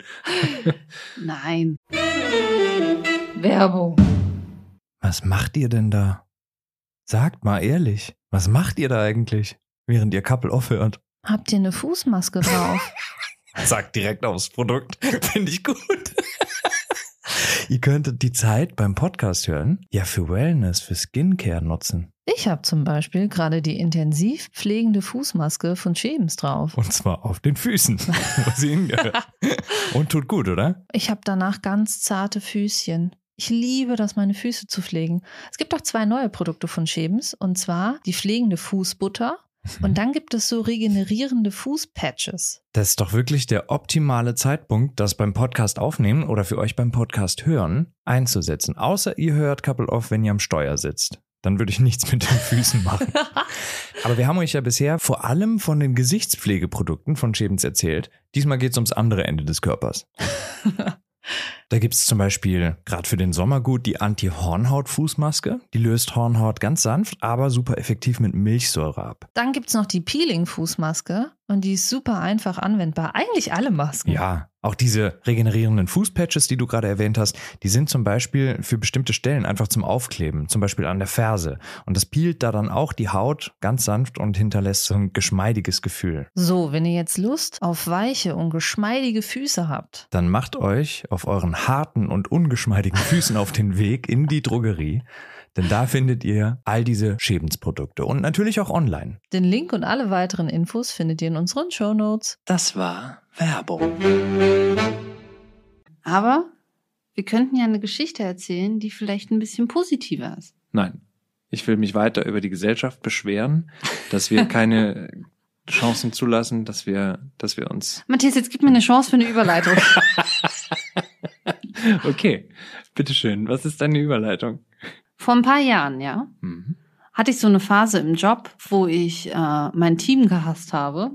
Nein. Werbung. Was macht ihr denn da? Sagt mal ehrlich, was macht ihr da eigentlich, während ihr Couple Off hört? Habt ihr eine Fußmaske drauf? Sagt direkt aufs Produkt. Finde ich gut. Ihr könntet die Zeit beim Podcast hören ja für Wellness, für Skincare nutzen. Ich habe zum Beispiel gerade die intensiv pflegende Fußmaske von Schebens drauf. Und zwar auf den Füßen, wo sie hingehört. Und tut gut, oder? Ich habe danach ganz zarte Füßchen. Ich liebe das, meine Füße zu pflegen. Es gibt auch zwei neue Produkte von Schebens, und zwar die pflegende Fußbutter. Und dann gibt es so regenerierende Fußpatches. Das ist doch wirklich der optimale Zeitpunkt, das beim Podcast aufnehmen oder für euch beim Podcast hören einzusetzen. Außer ihr hört Couple Off, wenn ihr am Steuer sitzt. Dann würde ich nichts mit den Füßen machen. Aber wir haben euch ja bisher vor allem von den Gesichtspflegeprodukten von Schebens erzählt. Diesmal geht es ums andere Ende des Körpers. Da gibt es zum Beispiel gerade für den Sommer gut die Anti-Hornhaut-Fußmaske. Die löst Hornhaut ganz sanft, aber super effektiv mit Milchsäure ab. Dann gibt es noch die Peeling-Fußmaske und die ist super einfach anwendbar. Eigentlich alle Masken. Ja, auch diese regenerierenden Fußpatches, die du gerade erwähnt hast, die sind zum Beispiel für bestimmte Stellen einfach zum Aufkleben, zum Beispiel an der Ferse. Und das peelt da dann auch die Haut ganz sanft und hinterlässt so ein geschmeidiges Gefühl. So, wenn ihr jetzt Lust auf weiche und geschmeidige Füße habt, dann macht euch auf euren harten und ungeschmeidigen Füßen auf den Weg in die Drogerie. Denn da findet ihr all diese Schebens-Produkte und natürlich auch online. Den Link und alle weiteren Infos findet ihr in unseren Shownotes. Das war Werbung. Aber wir könnten ja eine Geschichte erzählen, die vielleicht ein bisschen positiver ist. Nein, ich will mich weiter über die Gesellschaft beschweren, dass wir keine Chancen zulassen, dass wir, dass wir uns... Matthias, jetzt gib mir eine Chance für eine Überleitung. Okay, bitteschön. Was ist deine Überleitung? Vor ein paar Jahren, ja, Mhm. hatte ich so eine Phase im Job, wo ich äh, mein Team gehasst habe.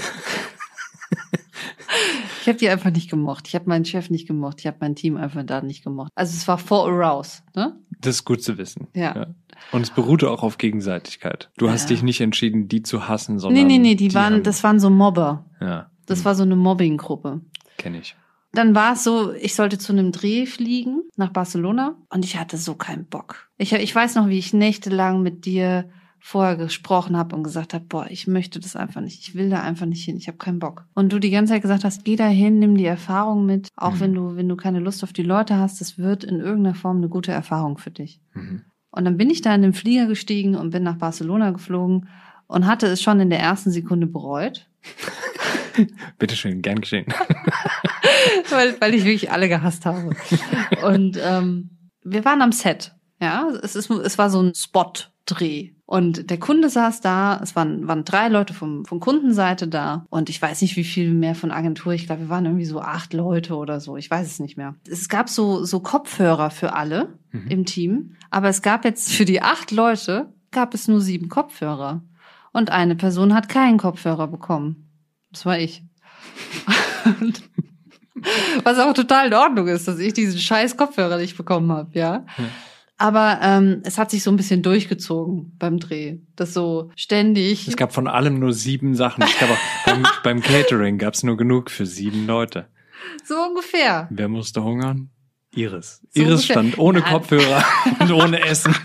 Ich habe die einfach nicht gemocht. Ich habe meinen Chef nicht gemocht. Ich habe mein Team einfach da nicht gemocht. Also es war for arouse, ne? Das ist gut zu wissen. Ja. Ja. Und es beruhte auch auf Gegenseitigkeit. Du hast Ja. dich nicht entschieden, die zu hassen, sondern... Nee, nee, nee, die, die waren, haben, das waren so Mobber. Ja, Das war so eine Mobbing-Gruppe. kenne ich. Dann war es so, ich sollte zu einem Dreh fliegen nach Barcelona und ich hatte so keinen Bock. Ich, ich weiß noch, wie ich nächtelang mit dir vorher gesprochen habe und gesagt habe, boah, ich möchte das einfach nicht. Ich will da einfach nicht hin. Ich habe keinen Bock. Und du die ganze Zeit gesagt hast, geh da hin, nimm die Erfahrung mit. Auch Mhm. wenn du, wenn du keine Lust auf die Leute hast, das wird in irgendeiner Form eine gute Erfahrung für dich. Mhm. Und dann bin ich da in den Flieger gestiegen und bin nach Barcelona geflogen und hatte es schon in der ersten Sekunde bereut. Bitteschön, gern geschehen. weil, weil ich wirklich alle gehasst habe. Und ähm, wir waren am Set. Ja, es, ist, es war so ein Spot-Dreh. Und der Kunde saß da, es waren, waren drei Leute vom, von Kundenseite da und ich weiß nicht, wie viel mehr von Agentur. Ich glaube, wir waren irgendwie so acht Leute oder so. Ich weiß es nicht mehr. Es gab so, so Kopfhörer für alle Mhm. im Team, aber es gab jetzt für die acht Leute, gab es nur sieben Kopfhörer. Und eine Person hat keinen Kopfhörer bekommen. Das war ich. Und was auch total in Ordnung ist, dass ich diesen scheiß Kopfhörer nicht bekommen habe, ja. Ja. Aber ähm, es hat sich so ein bisschen durchgezogen beim Dreh. Das so ständig. Es gab von allem nur sieben Sachen. Ich glaube, auch beim, beim Catering gab es nur genug für sieben Leute. So ungefähr. Wer musste hungern? Iris. So Iris ungefähr. stand ohne Ja. Kopfhörer und ohne Essen.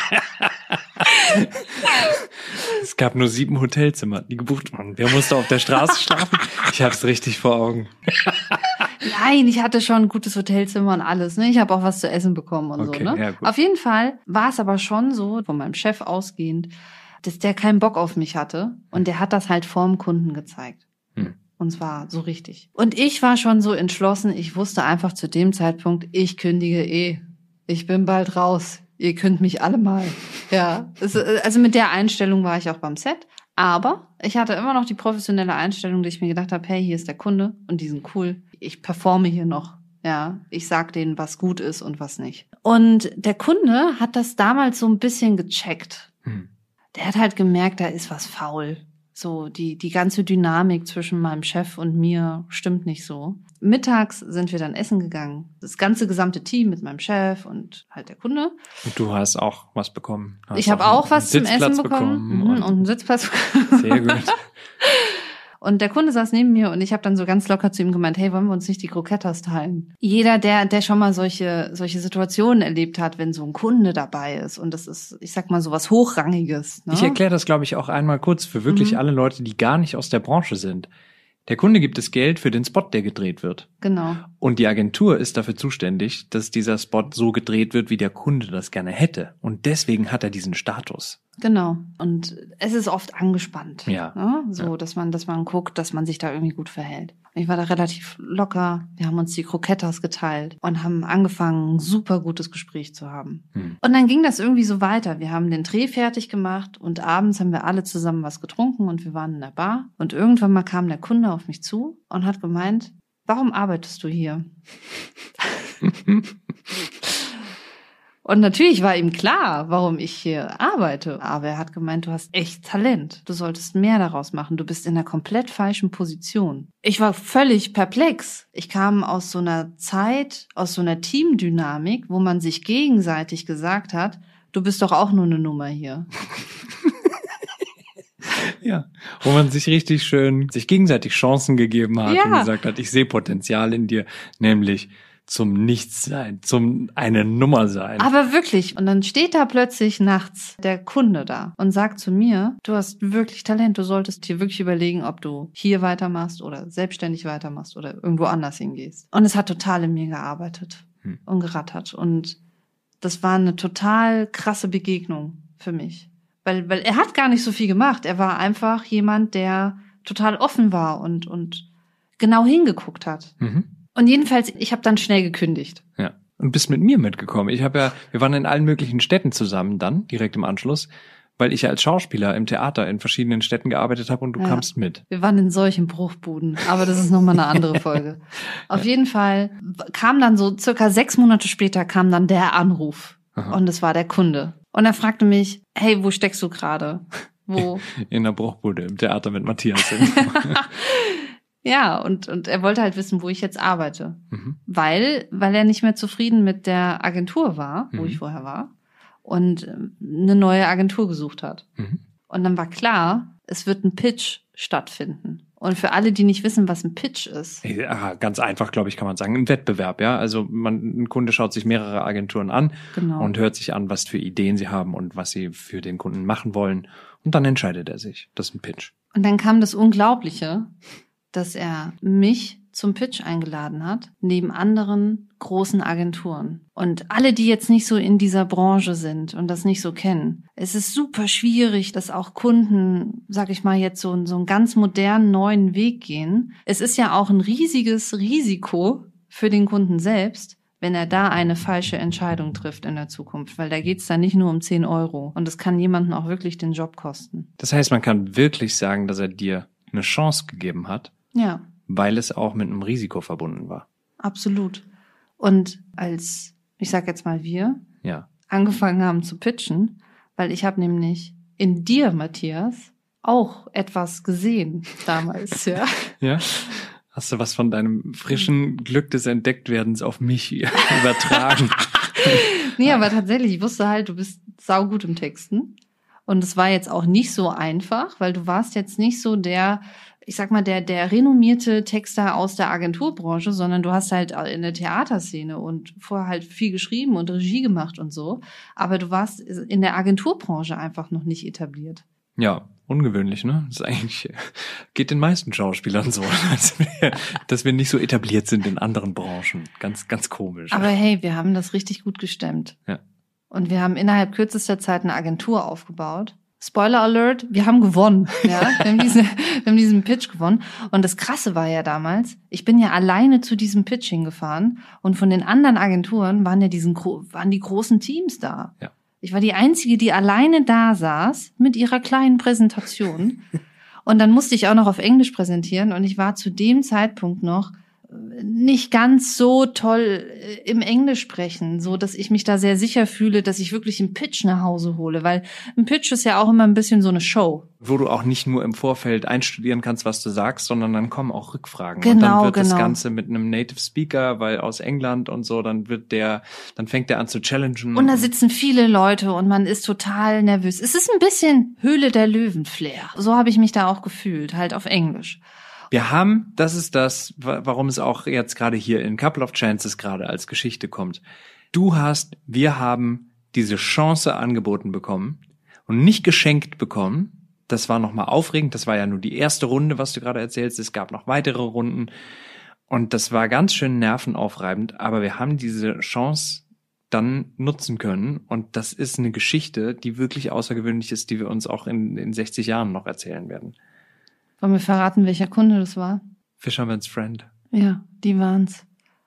Es gab nur sieben Hotelzimmer, die gebucht waren. Wer musste auf der Straße schlafen? Ich hab's richtig vor Augen. Nein, ich hatte schon ein gutes Hotelzimmer und alles. Ne? Ich habe auch was zu essen bekommen und Okay, so. Ne? ja, gut. Auf jeden Fall war es aber schon so, von meinem Chef ausgehend, dass der keinen Bock auf mich hatte. Und der hat das halt vorm Kunden gezeigt. Hm. Und zwar so richtig. Und ich war schon so entschlossen, ich wusste einfach zu dem Zeitpunkt, ich kündige eh. Ich bin bald raus. Ihr könnt mich alle mal. Ja, es- also mit der Einstellung war ich auch beim Set. Aber ich hatte immer noch die professionelle Einstellung, dass ich mir gedacht habe, hey, hier ist der Kunde und die sind cool. Ich performe hier noch. Ja, ich sag denen, was gut ist und was nicht. Und der Kunde hat das damals so ein bisschen gecheckt. Hm. Der hat halt gemerkt, da ist was faul. So, die, die ganze Dynamik zwischen meinem Chef und mir stimmt nicht so. Mittags sind wir dann essen gegangen. Das ganze gesamte Team mit meinem Chef und halt der Kunde. Und du hast auch was bekommen. Hast Ich habe auch was zum Sitzplatz Essen bekommen, mhm, und und einen Sitzplatz bekommen. sehr gut. Und der Kunde saß neben mir und ich habe dann so ganz locker zu ihm gemeint, hey, wollen wir uns nicht die Croquetas teilen? Jeder, der der schon mal solche solche Situationen erlebt hat, wenn so ein Kunde dabei ist und das ist, ich sag mal, so was Hochrangiges. Ne? Ich erkläre das, glaube ich, auch einmal kurz für wirklich Mhm. alle Leute, die gar nicht aus der Branche sind. Der Kunde gibt das Geld für den Spot, der gedreht wird. Genau. Und die Agentur ist dafür zuständig, dass dieser Spot so gedreht wird, wie der Kunde das gerne hätte. Und deswegen hat er diesen Status. Genau. Und es ist oft angespannt. Ja. Ne? So, Ja. dass man, dass man guckt, dass man sich da irgendwie gut verhält. Ich war da relativ locker. Wir haben uns die Croquetas geteilt und haben angefangen, ein super gutes Gespräch zu haben. Hm. Und dann ging das irgendwie so weiter. Wir haben den Dreh fertig gemacht und abends haben wir alle zusammen was getrunken und wir waren in der Bar. Und irgendwann mal kam der Kunde auf mich zu und hat gemeint, warum arbeitest du hier? Und natürlich war ihm klar, warum ich hier arbeite. Aber er hat gemeint, du hast echt Talent. Du solltest mehr daraus machen. Du bist in einer komplett falschen Position. Ich war völlig perplex. Ich kam aus so einer Zeit, aus so einer Teamdynamik, wo man sich gegenseitig gesagt hat, du bist doch auch nur eine Nummer hier. Ja, wo man sich richtig schön, sich gegenseitig Chancen gegeben hat Ja. und gesagt hat, ich sehe Potenzial in dir, nämlich zum Nichtsein, zum eine Nummer sein. Aber wirklich. Und dann steht da plötzlich nachts der Kunde da und sagt zu mir, du hast wirklich Talent, du solltest dir wirklich überlegen, ob du hier weitermachst oder selbstständig weitermachst oder irgendwo anders hingehst. Und es hat total in mir gearbeitet Hm. und gerattert. Und das war eine total krasse Begegnung für mich. Weil, weil er hat gar nicht so viel gemacht. Er war einfach jemand, der total offen war und, und genau hingeguckt hat. Mhm. Und jedenfalls, ich habe dann schnell gekündigt. Ja. Und bist mit mir mitgekommen. Ich habe ja, wir waren in allen möglichen Städten zusammen dann, direkt im Anschluss, weil ich ja als Schauspieler im Theater in verschiedenen Städten gearbeitet habe und du Ja. kamst mit. Wir waren in solchen Bruchbuden, aber das ist nochmal eine andere Folge. Auf jeden Fall kam dann so circa sechs Monate später kam dann der Anruf. Aha. Und es war der Kunde. Und er fragte mich, hey, wo steckst du gerade? Wo? In der Bruchbude im Theater mit Matthias. Ja, und, und er wollte halt wissen, wo ich jetzt arbeite. Mhm. Weil, weil er nicht mehr zufrieden mit der Agentur war, wo Mhm. ich vorher war, und ähm, eine neue Agentur gesucht hat. Mhm. Und dann war klar, es wird ein Pitch stattfinden. Und für alle, die nicht wissen, was ein Pitch ist. Ja, ganz einfach, glaube ich, kann man sagen. Ein Wettbewerb, ja. Also man, ein Kunde schaut sich mehrere Agenturen an Genau. und hört sich an, was für Ideen sie haben und was sie für den Kunden machen wollen. Und dann entscheidet er sich. Das ist ein Pitch. Und dann kam das Unglaubliche, dass er mich zum Pitch eingeladen hat, neben anderen großen Agenturen. Und alle, die jetzt nicht so in dieser Branche sind und das nicht so kennen, es ist super schwierig, dass auch Kunden, sag ich mal, jetzt so, so einen ganz modernen, neuen Weg gehen. Es ist ja auch ein riesiges Risiko für den Kunden selbst, wenn er da eine falsche Entscheidung trifft in der Zukunft, weil da geht's dann nicht nur um zehn Euro und es kann jemanden auch wirklich den Job kosten. Das heißt, man kann wirklich sagen, dass er dir eine Chance gegeben hat, Ja. weil es auch mit einem Risiko verbunden war. Absolut. Und als, ich sag jetzt mal wir, Ja. angefangen haben zu pitchen, weil ich habe nämlich in dir, Matthias, auch etwas gesehen damals, ja. Ja? Hast du was von deinem frischen Glück des Entdecktwerdens auf mich übertragen? Nee, aber tatsächlich, ich wusste halt, du bist saugut im Texten. Und es war jetzt auch nicht so einfach, weil du warst jetzt nicht so der, ich sag mal, der, der renommierte Texter aus der Agenturbranche, sondern du hast halt in der Theaterszene und vorher halt viel geschrieben und Regie gemacht und so. Aber du warst in der Agenturbranche einfach noch nicht etabliert. Ja, ungewöhnlich, ne? Das ist eigentlich, geht den meisten Schauspielern so, dass wir, dass wir nicht so etabliert sind in anderen Branchen. Ganz, ganz komisch. Aber hey, wir haben das richtig gut gestemmt. Ja. Und wir haben innerhalb kürzester Zeit eine Agentur aufgebaut. Spoiler Alert, wir haben gewonnen. Ja, wir haben, diese, wir haben diesen Pitch gewonnen. Und das Krasse war ja damals, ich bin ja alleine zu diesem Pitch hingefahren und von den anderen Agenturen waren ja diesen waren die großen Teams da. Ja. Ich war die Einzige, die alleine da saß mit ihrer kleinen Präsentation. Und dann musste ich auch noch auf Englisch präsentieren und ich war zu dem Zeitpunkt noch nicht ganz so toll im Englisch sprechen, so dass ich mich da sehr sicher fühle, dass ich wirklich einen Pitch nach Hause hole, weil ein Pitch ist ja auch immer ein bisschen so eine Show. Wo du auch nicht nur im Vorfeld einstudieren kannst, was du sagst, sondern dann kommen auch Rückfragen. Genau, und dann wird genau. das Ganze mit einem Native Speaker, weil aus England und so, dann wird der, dann fängt der an zu challengen. Und da sitzen viele Leute und man ist total nervös. Es ist ein bisschen Höhle der Löwen-Flair. So habe ich mich da auch gefühlt, halt auf Englisch. Wir haben, das ist das, warum es auch jetzt gerade hier in Couple of Chances gerade als Geschichte kommt. Du hast, wir haben diese Chance angeboten bekommen und nicht geschenkt bekommen. Das war nochmal aufregend. Das war ja nur die erste Runde, was du gerade erzählst. Es gab noch weitere Runden und das war ganz schön nervenaufreibend. Aber wir haben diese Chance dann nutzen können und das ist eine Geschichte, die wirklich außergewöhnlich ist, die wir uns auch in, in sechzig Jahren noch erzählen werden. Wollen wir verraten, welcher Kunde das war? Fisherman's Friend. Ja, die waren's.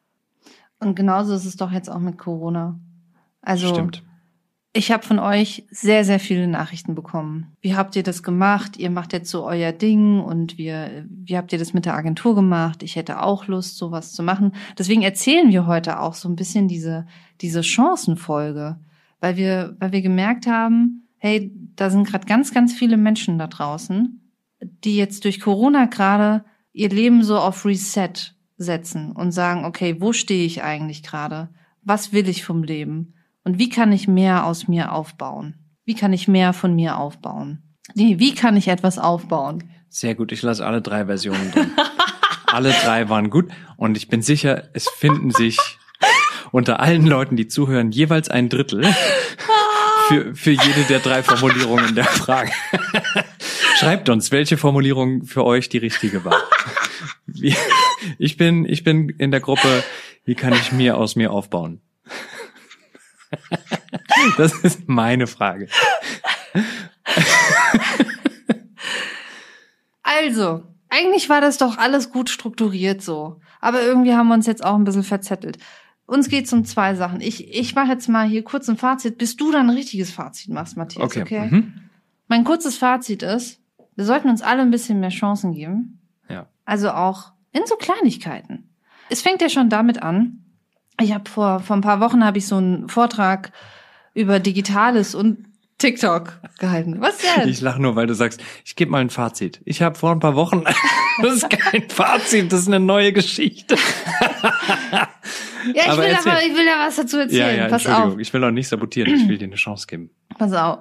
Und genauso ist es doch jetzt auch mit Corona. Also Stimmt. Ich habe von euch sehr, sehr viele Nachrichten bekommen. Wie habt ihr das gemacht? Ihr macht jetzt so euer Ding und wir, wie habt ihr das mit der Agentur gemacht? Ich hätte auch Lust, sowas zu machen. Deswegen erzählen wir heute auch so ein bisschen diese, diese Chancenfolge, weil wir, weil wir gemerkt haben, hey, da sind gerade ganz, ganz viele Menschen da draußen, die jetzt durch Corona gerade ihr Leben so auf Reset setzen und sagen, okay, wo stehe ich eigentlich gerade? Was will ich vom Leben? Und wie kann ich mehr aus mir aufbauen? Wie kann ich mehr von mir aufbauen? Nee, wie kann ich etwas aufbauen? Sehr gut, ich lasse alle drei Versionen drin. Alle drei waren gut und ich bin sicher, es finden sich unter allen Leuten, die zuhören, jeweils ein Drittel für, für jede der drei Formulierungen der Frage. Schreibt uns, welche Formulierung für euch die richtige war. Wie, ich bin, ich bin in der Gruppe, wie kann ich mehr aus mir aufbauen? Das ist meine Frage. Also, eigentlich war das doch alles gut strukturiert so. Aber irgendwie haben wir uns jetzt auch ein bisschen verzettelt. Uns geht's um zwei Sachen. Ich, ich mache jetzt mal hier kurz ein Fazit, bis du dann ein richtiges Fazit machst, Matthias. Okay. Okay. Mhm. Mein kurzes Fazit ist, wir sollten uns alle ein bisschen mehr Chancen geben. Ja. Also auch in so Kleinigkeiten. Es fängt ja schon damit an. Ich habe vor vor ein paar Wochen habe ich so einen Vortrag über Digitales und TikTok gehalten. Was denn? Ich lache nur, weil du sagst, ich gebe mal ein Fazit. Ich habe vor ein paar Wochen, das ist kein Fazit, das ist eine neue Geschichte. Ja, ich Aber will erzähl. aber, ich will ja was dazu erzählen. Ja, ja, Pass Entschuldigung, auf. ich will auch nicht sabotieren, ich will dir eine Chance geben. Pass auf.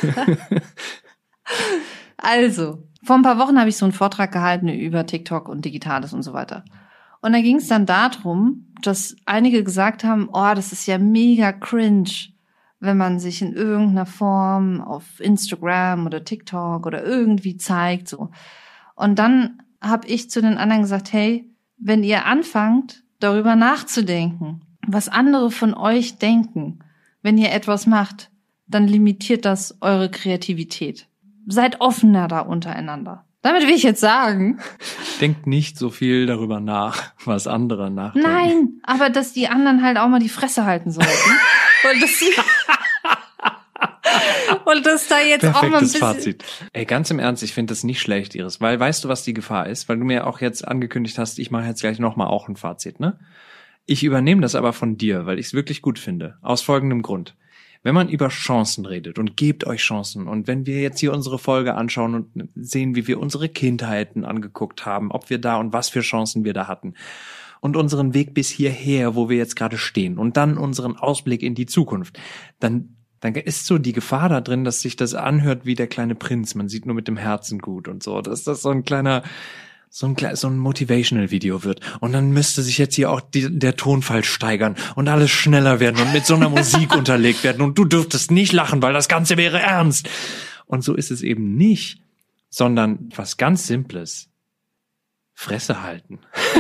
Also, vor ein paar Wochen habe ich so einen Vortrag gehalten über TikTok und Digitales und so weiter. Und da ging es dann darum, dass einige gesagt haben, oh, das ist ja mega cringe, wenn man sich in irgendeiner Form auf Instagram oder TikTok oder irgendwie zeigt, so. Und dann habe ich zu den anderen gesagt, hey, wenn ihr anfangt, darüber nachzudenken, was andere von euch denken, wenn ihr etwas macht, dann limitiert das eure Kreativität. Seid offener da untereinander. Damit will ich jetzt sagen, Denkt nicht so viel darüber nach, was andere nachdenken. nein, aber dass die anderen halt auch mal die Fresse halten sollten. Und dass sie und dass da jetzt auch mal ein Perfektes bisschen... Fazit. Ey, ganz im Ernst, ich finde das nicht schlecht, Iris, weil weißt du, was die Gefahr ist? Weil du mir auch jetzt angekündigt hast, ich mache jetzt gleich nochmal auch ein Fazit, ne? Ich übernehme das aber von dir, weil ich es wirklich gut finde. Aus folgendem Grund. Wenn man über Chancen redet und gebt euch Chancen und wenn wir jetzt hier unsere Folge anschauen und sehen, wie wir unsere Kindheiten angeguckt haben, ob wir da und was für Chancen wir da hatten und unseren Weg bis hierher, wo wir jetzt gerade stehen und dann unseren Ausblick in die Zukunft, dann dann ist so die Gefahr da drin, dass sich das anhört wie der kleine Prinz. Man sieht nur mit dem Herzen gut und so. Dass das so ein kleiner, so ein, so ein Motivational-Video wird. Und dann müsste sich jetzt hier auch die, der Tonfall steigern und alles schneller werden und mit so einer Musik unterlegt werden. Und du dürftest nicht lachen, weil das Ganze wäre ernst. Und so ist es eben nicht, sondern was ganz Simples. Fresse halten.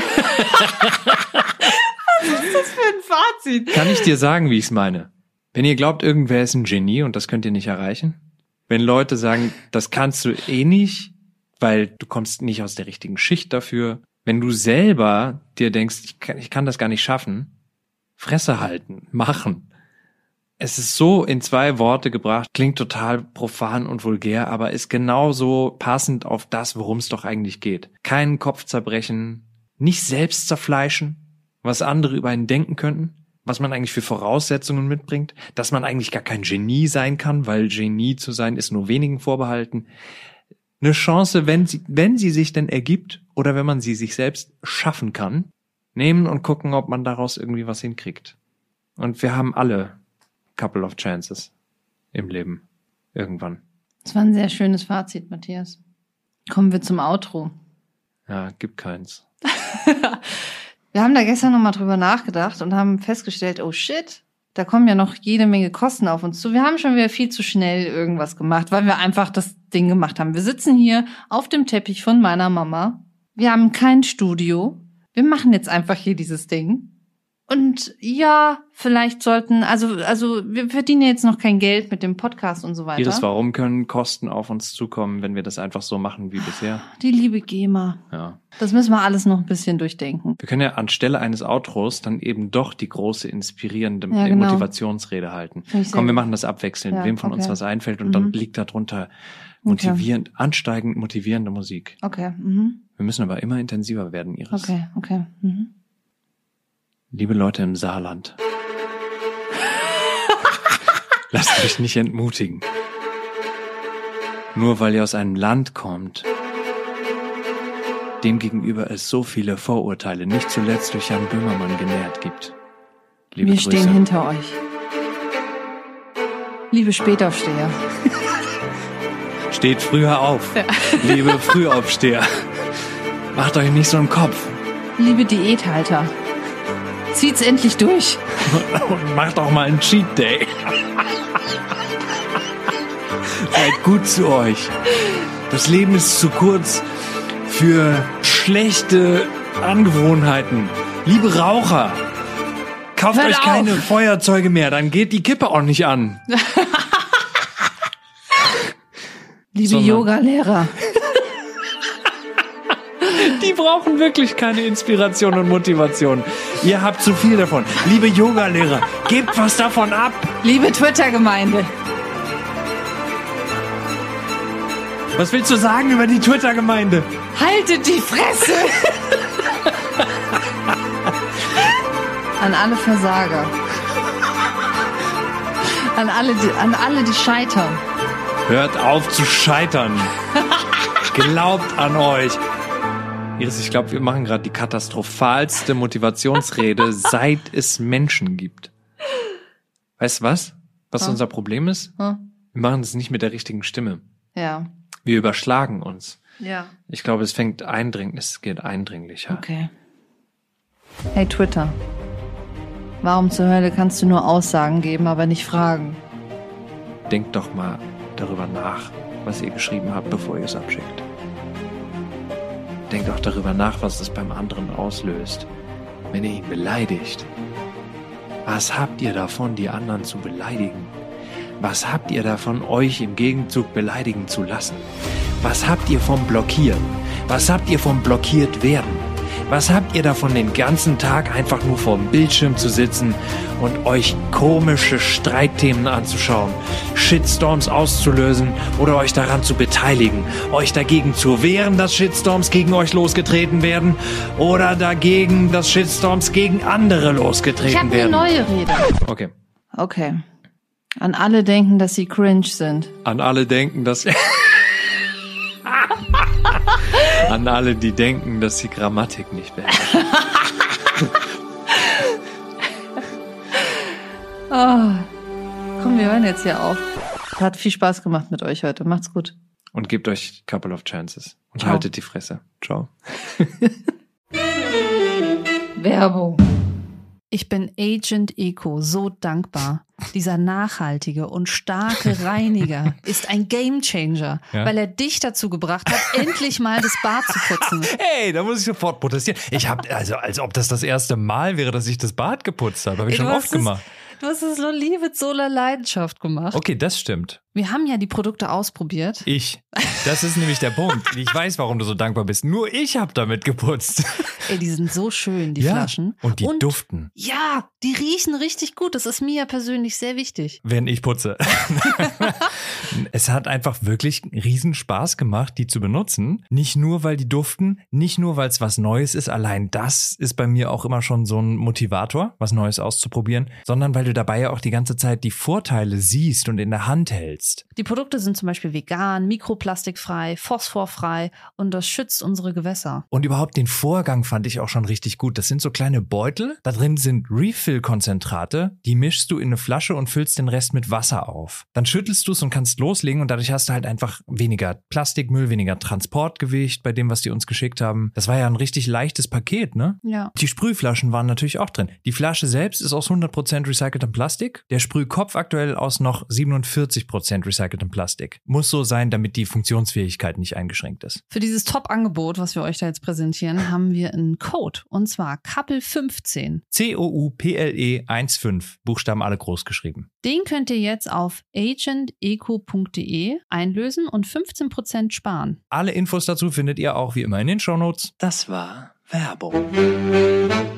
Was ist das für ein Fazit? Kann ich dir sagen, wie ich es meine? Wenn ihr glaubt, irgendwer ist ein Genie und das könnt ihr nicht erreichen, wenn Leute sagen, das kannst du eh nicht, weil du kommst nicht aus der richtigen Schicht dafür, wenn du selber dir denkst, ich kann, ich kann das gar nicht schaffen, Fresse halten, machen. Es ist so in zwei Worte gebracht, klingt total profan und vulgär, aber ist genauso passend auf das, worum es doch eigentlich geht. Keinen Kopf zerbrechen, nicht selbst zerfleischen, was andere über einen denken könnten, was man eigentlich für Voraussetzungen mitbringt, dass man eigentlich gar kein Genie sein kann, weil Genie zu sein ist nur wenigen vorbehalten. Eine Chance, wenn sie, wenn sie sich denn ergibt oder wenn man sie sich selbst schaffen kann, nehmen und gucken, ob man daraus irgendwie was hinkriegt. Und wir haben alle couple of chances im Leben. Irgendwann. Das war ein sehr schönes Fazit, Matthias. Kommen wir zum Outro. Ja, gibt keins. Wir haben da gestern nochmal drüber nachgedacht und haben festgestellt, oh shit, da kommen ja noch jede Menge Kosten auf uns zu. Wir haben schon wieder viel zu schnell irgendwas gemacht, weil wir einfach das Ding gemacht haben. Wir sitzen hier auf dem Teppich von meiner Mama. Wir haben kein Studio. Wir machen jetzt einfach hier dieses Ding. Und ja, vielleicht sollten, also also wir verdienen jetzt noch kein Geld mit dem Podcast und so weiter. Iris, warum können Kosten auf uns zukommen, wenn wir das einfach so machen wie bisher? Die liebe GEMA. Ja. Das müssen wir alles noch ein bisschen durchdenken. Wir können ja anstelle eines Outros dann eben doch die große, inspirierende Ja, genau. Motivationsrede halten. Finde ich sehr Komm, wir gut. machen das abwechselnd, Ja, wem von uns okay. was einfällt und Mhm. dann liegt darunter motivierend, ansteigend motivierende Musik. Okay, mhm. Wir müssen aber immer intensiver werden, Iris. Okay, okay. Mhm. Liebe Leute im Saarland, lasst euch nicht entmutigen. Nur weil ihr aus einem Land kommt, dem gegenüber es so viele Vorurteile, nicht zuletzt durch Jan Böhmermann genährt gibt. Liebe Wir Grüße. stehen hinter euch. Liebe Spätaufsteher. Steht früher auf, liebe Frühaufsteher. Macht euch nicht so einen Kopf Liebe Diäthalter. Zieht's endlich durch. und macht auch mal einen Cheat Day. Seid gut zu euch. Das Leben ist zu kurz für schlechte Angewohnheiten. Liebe Raucher, kauft Hört euch auf. keine Feuerzeuge mehr, dann geht die Kippe auch nicht an. Liebe Sondern- Yoga-Lehrer. Die brauchen wirklich keine Inspiration und Motivation. Ihr habt zu viel davon. Liebe Yogalehrer, gebt was davon ab. Liebe Twitter-Gemeinde. Was willst du sagen über die Twitter-Gemeinde? Haltet die Fresse! An alle Versager. An alle, die, an alle, die scheitern. Hört auf zu scheitern. Glaubt an euch. Iris, ich glaube, wir machen gerade die katastrophalste Motivationsrede, seit es Menschen gibt. Weißt du was? Was hm? unser Problem ist? Hm? Wir machen es nicht mit der richtigen Stimme. Ja. Wir überschlagen uns. Ja. Ich glaube, es fängt eindringlich, es geht eindringlicher. Okay. Hey Twitter. Warum zur Hölle kannst du nur Aussagen geben, aber nicht Fragen? Denkt doch mal darüber nach, was ihr geschrieben habt, bevor ihr es abschickt. Denkt auch darüber nach, was es beim anderen auslöst, wenn ihr ihn beleidigt. Was habt ihr davon, die anderen zu beleidigen? Was habt ihr davon, euch im Gegenzug beleidigen zu lassen? Was habt ihr vom Blockieren? Was habt ihr vom blockiert werden? Was habt ihr davon, den ganzen Tag einfach nur vorm Bildschirm zu sitzen und euch komische Streitthemen anzuschauen, Shitstorms auszulösen oder euch daran zu beteiligen, euch dagegen zu wehren, dass Shitstorms gegen euch losgetreten werden oder dagegen, dass Shitstorms gegen andere losgetreten Ich habe eine werden? neue Rede. Okay. Okay. An alle denken, dass sie cringe sind. An alle denken, dass... An alle, die denken, dass sie Grammatik nicht beherrschen. Oh. Komm, wir hören jetzt hier auf. Hat viel Spaß gemacht mit euch heute. Macht's gut. Und gebt euch couple of chances. Und Ciao. haltet die Fresse. Ciao. Werbung. Ich bin Agent Eco so dankbar. Dieser nachhaltige und starke Reiniger ist ein Gamechanger, Ja. weil er dich dazu gebracht hat, endlich mal das Bad zu putzen. Hey, da muss ich sofort protestieren. Ich habe, also als ob das das erste Mal wäre, dass ich das Bad geputzt habe. Habe ich Ey, schon du oft hast es- gemacht. Du hast es so Liebe, so einer Leidenschaft gemacht. Okay, das stimmt. Wir haben ja die Produkte ausprobiert. Ich. Das ist nämlich der Punkt. Ich weiß, warum du so dankbar bist. Nur ich habe damit geputzt. Ey, die sind so schön, die ja. Flaschen. Und die duften, Ja, die riechen richtig gut. Das ist mir ja persönlich sehr wichtig. wenn ich putze. Es hat einfach wirklich riesen Spaß gemacht, die zu benutzen. Nicht nur, weil die duften, nicht nur, weil es was Neues ist. Allein das ist bei mir auch immer schon so ein Motivator, was Neues auszuprobieren. Sondern weil du dabei ja auch die ganze Zeit die Vorteile siehst und in der Hand hältst. Die Produkte sind zum Beispiel vegan, mikroplastikfrei, phosphorfrei und das schützt unsere Gewässer. Und überhaupt den Vorgang fand ich auch schon richtig gut. Das sind so kleine Beutel. Da drin sind Refill-Konzentrate. Die mischst du in eine Flasche und füllst den Rest mit Wasser auf. Dann schüttelst du es und kannst loslegen und dadurch hast du halt einfach weniger Plastikmüll, weniger Transportgewicht bei dem, was die uns geschickt haben. Das war ja ein richtig leichtes Paket, ne? Ja. Die Sprühflaschen waren natürlich auch drin. Die Flasche selbst ist aus hundert Prozent recyceltem Plastik. Der Sprühkopf aktuell aus noch siebenundvierzig Prozent recyceltem Plastik. Muss so sein, damit die Funktionsfähigkeit nicht eingeschränkt ist. Für dieses Top-Angebot, was wir euch da jetzt präsentieren, haben wir einen Code. Und zwar Couple fünfzehn. C O U P L E eins fünf. Buchstaben alle groß geschrieben. Den könnt ihr jetzt auf agenteco punkt de einlösen und fünfzehn Prozent sparen. Alle Infos dazu findet ihr auch wie immer in den Shownotes. Das war Werbung.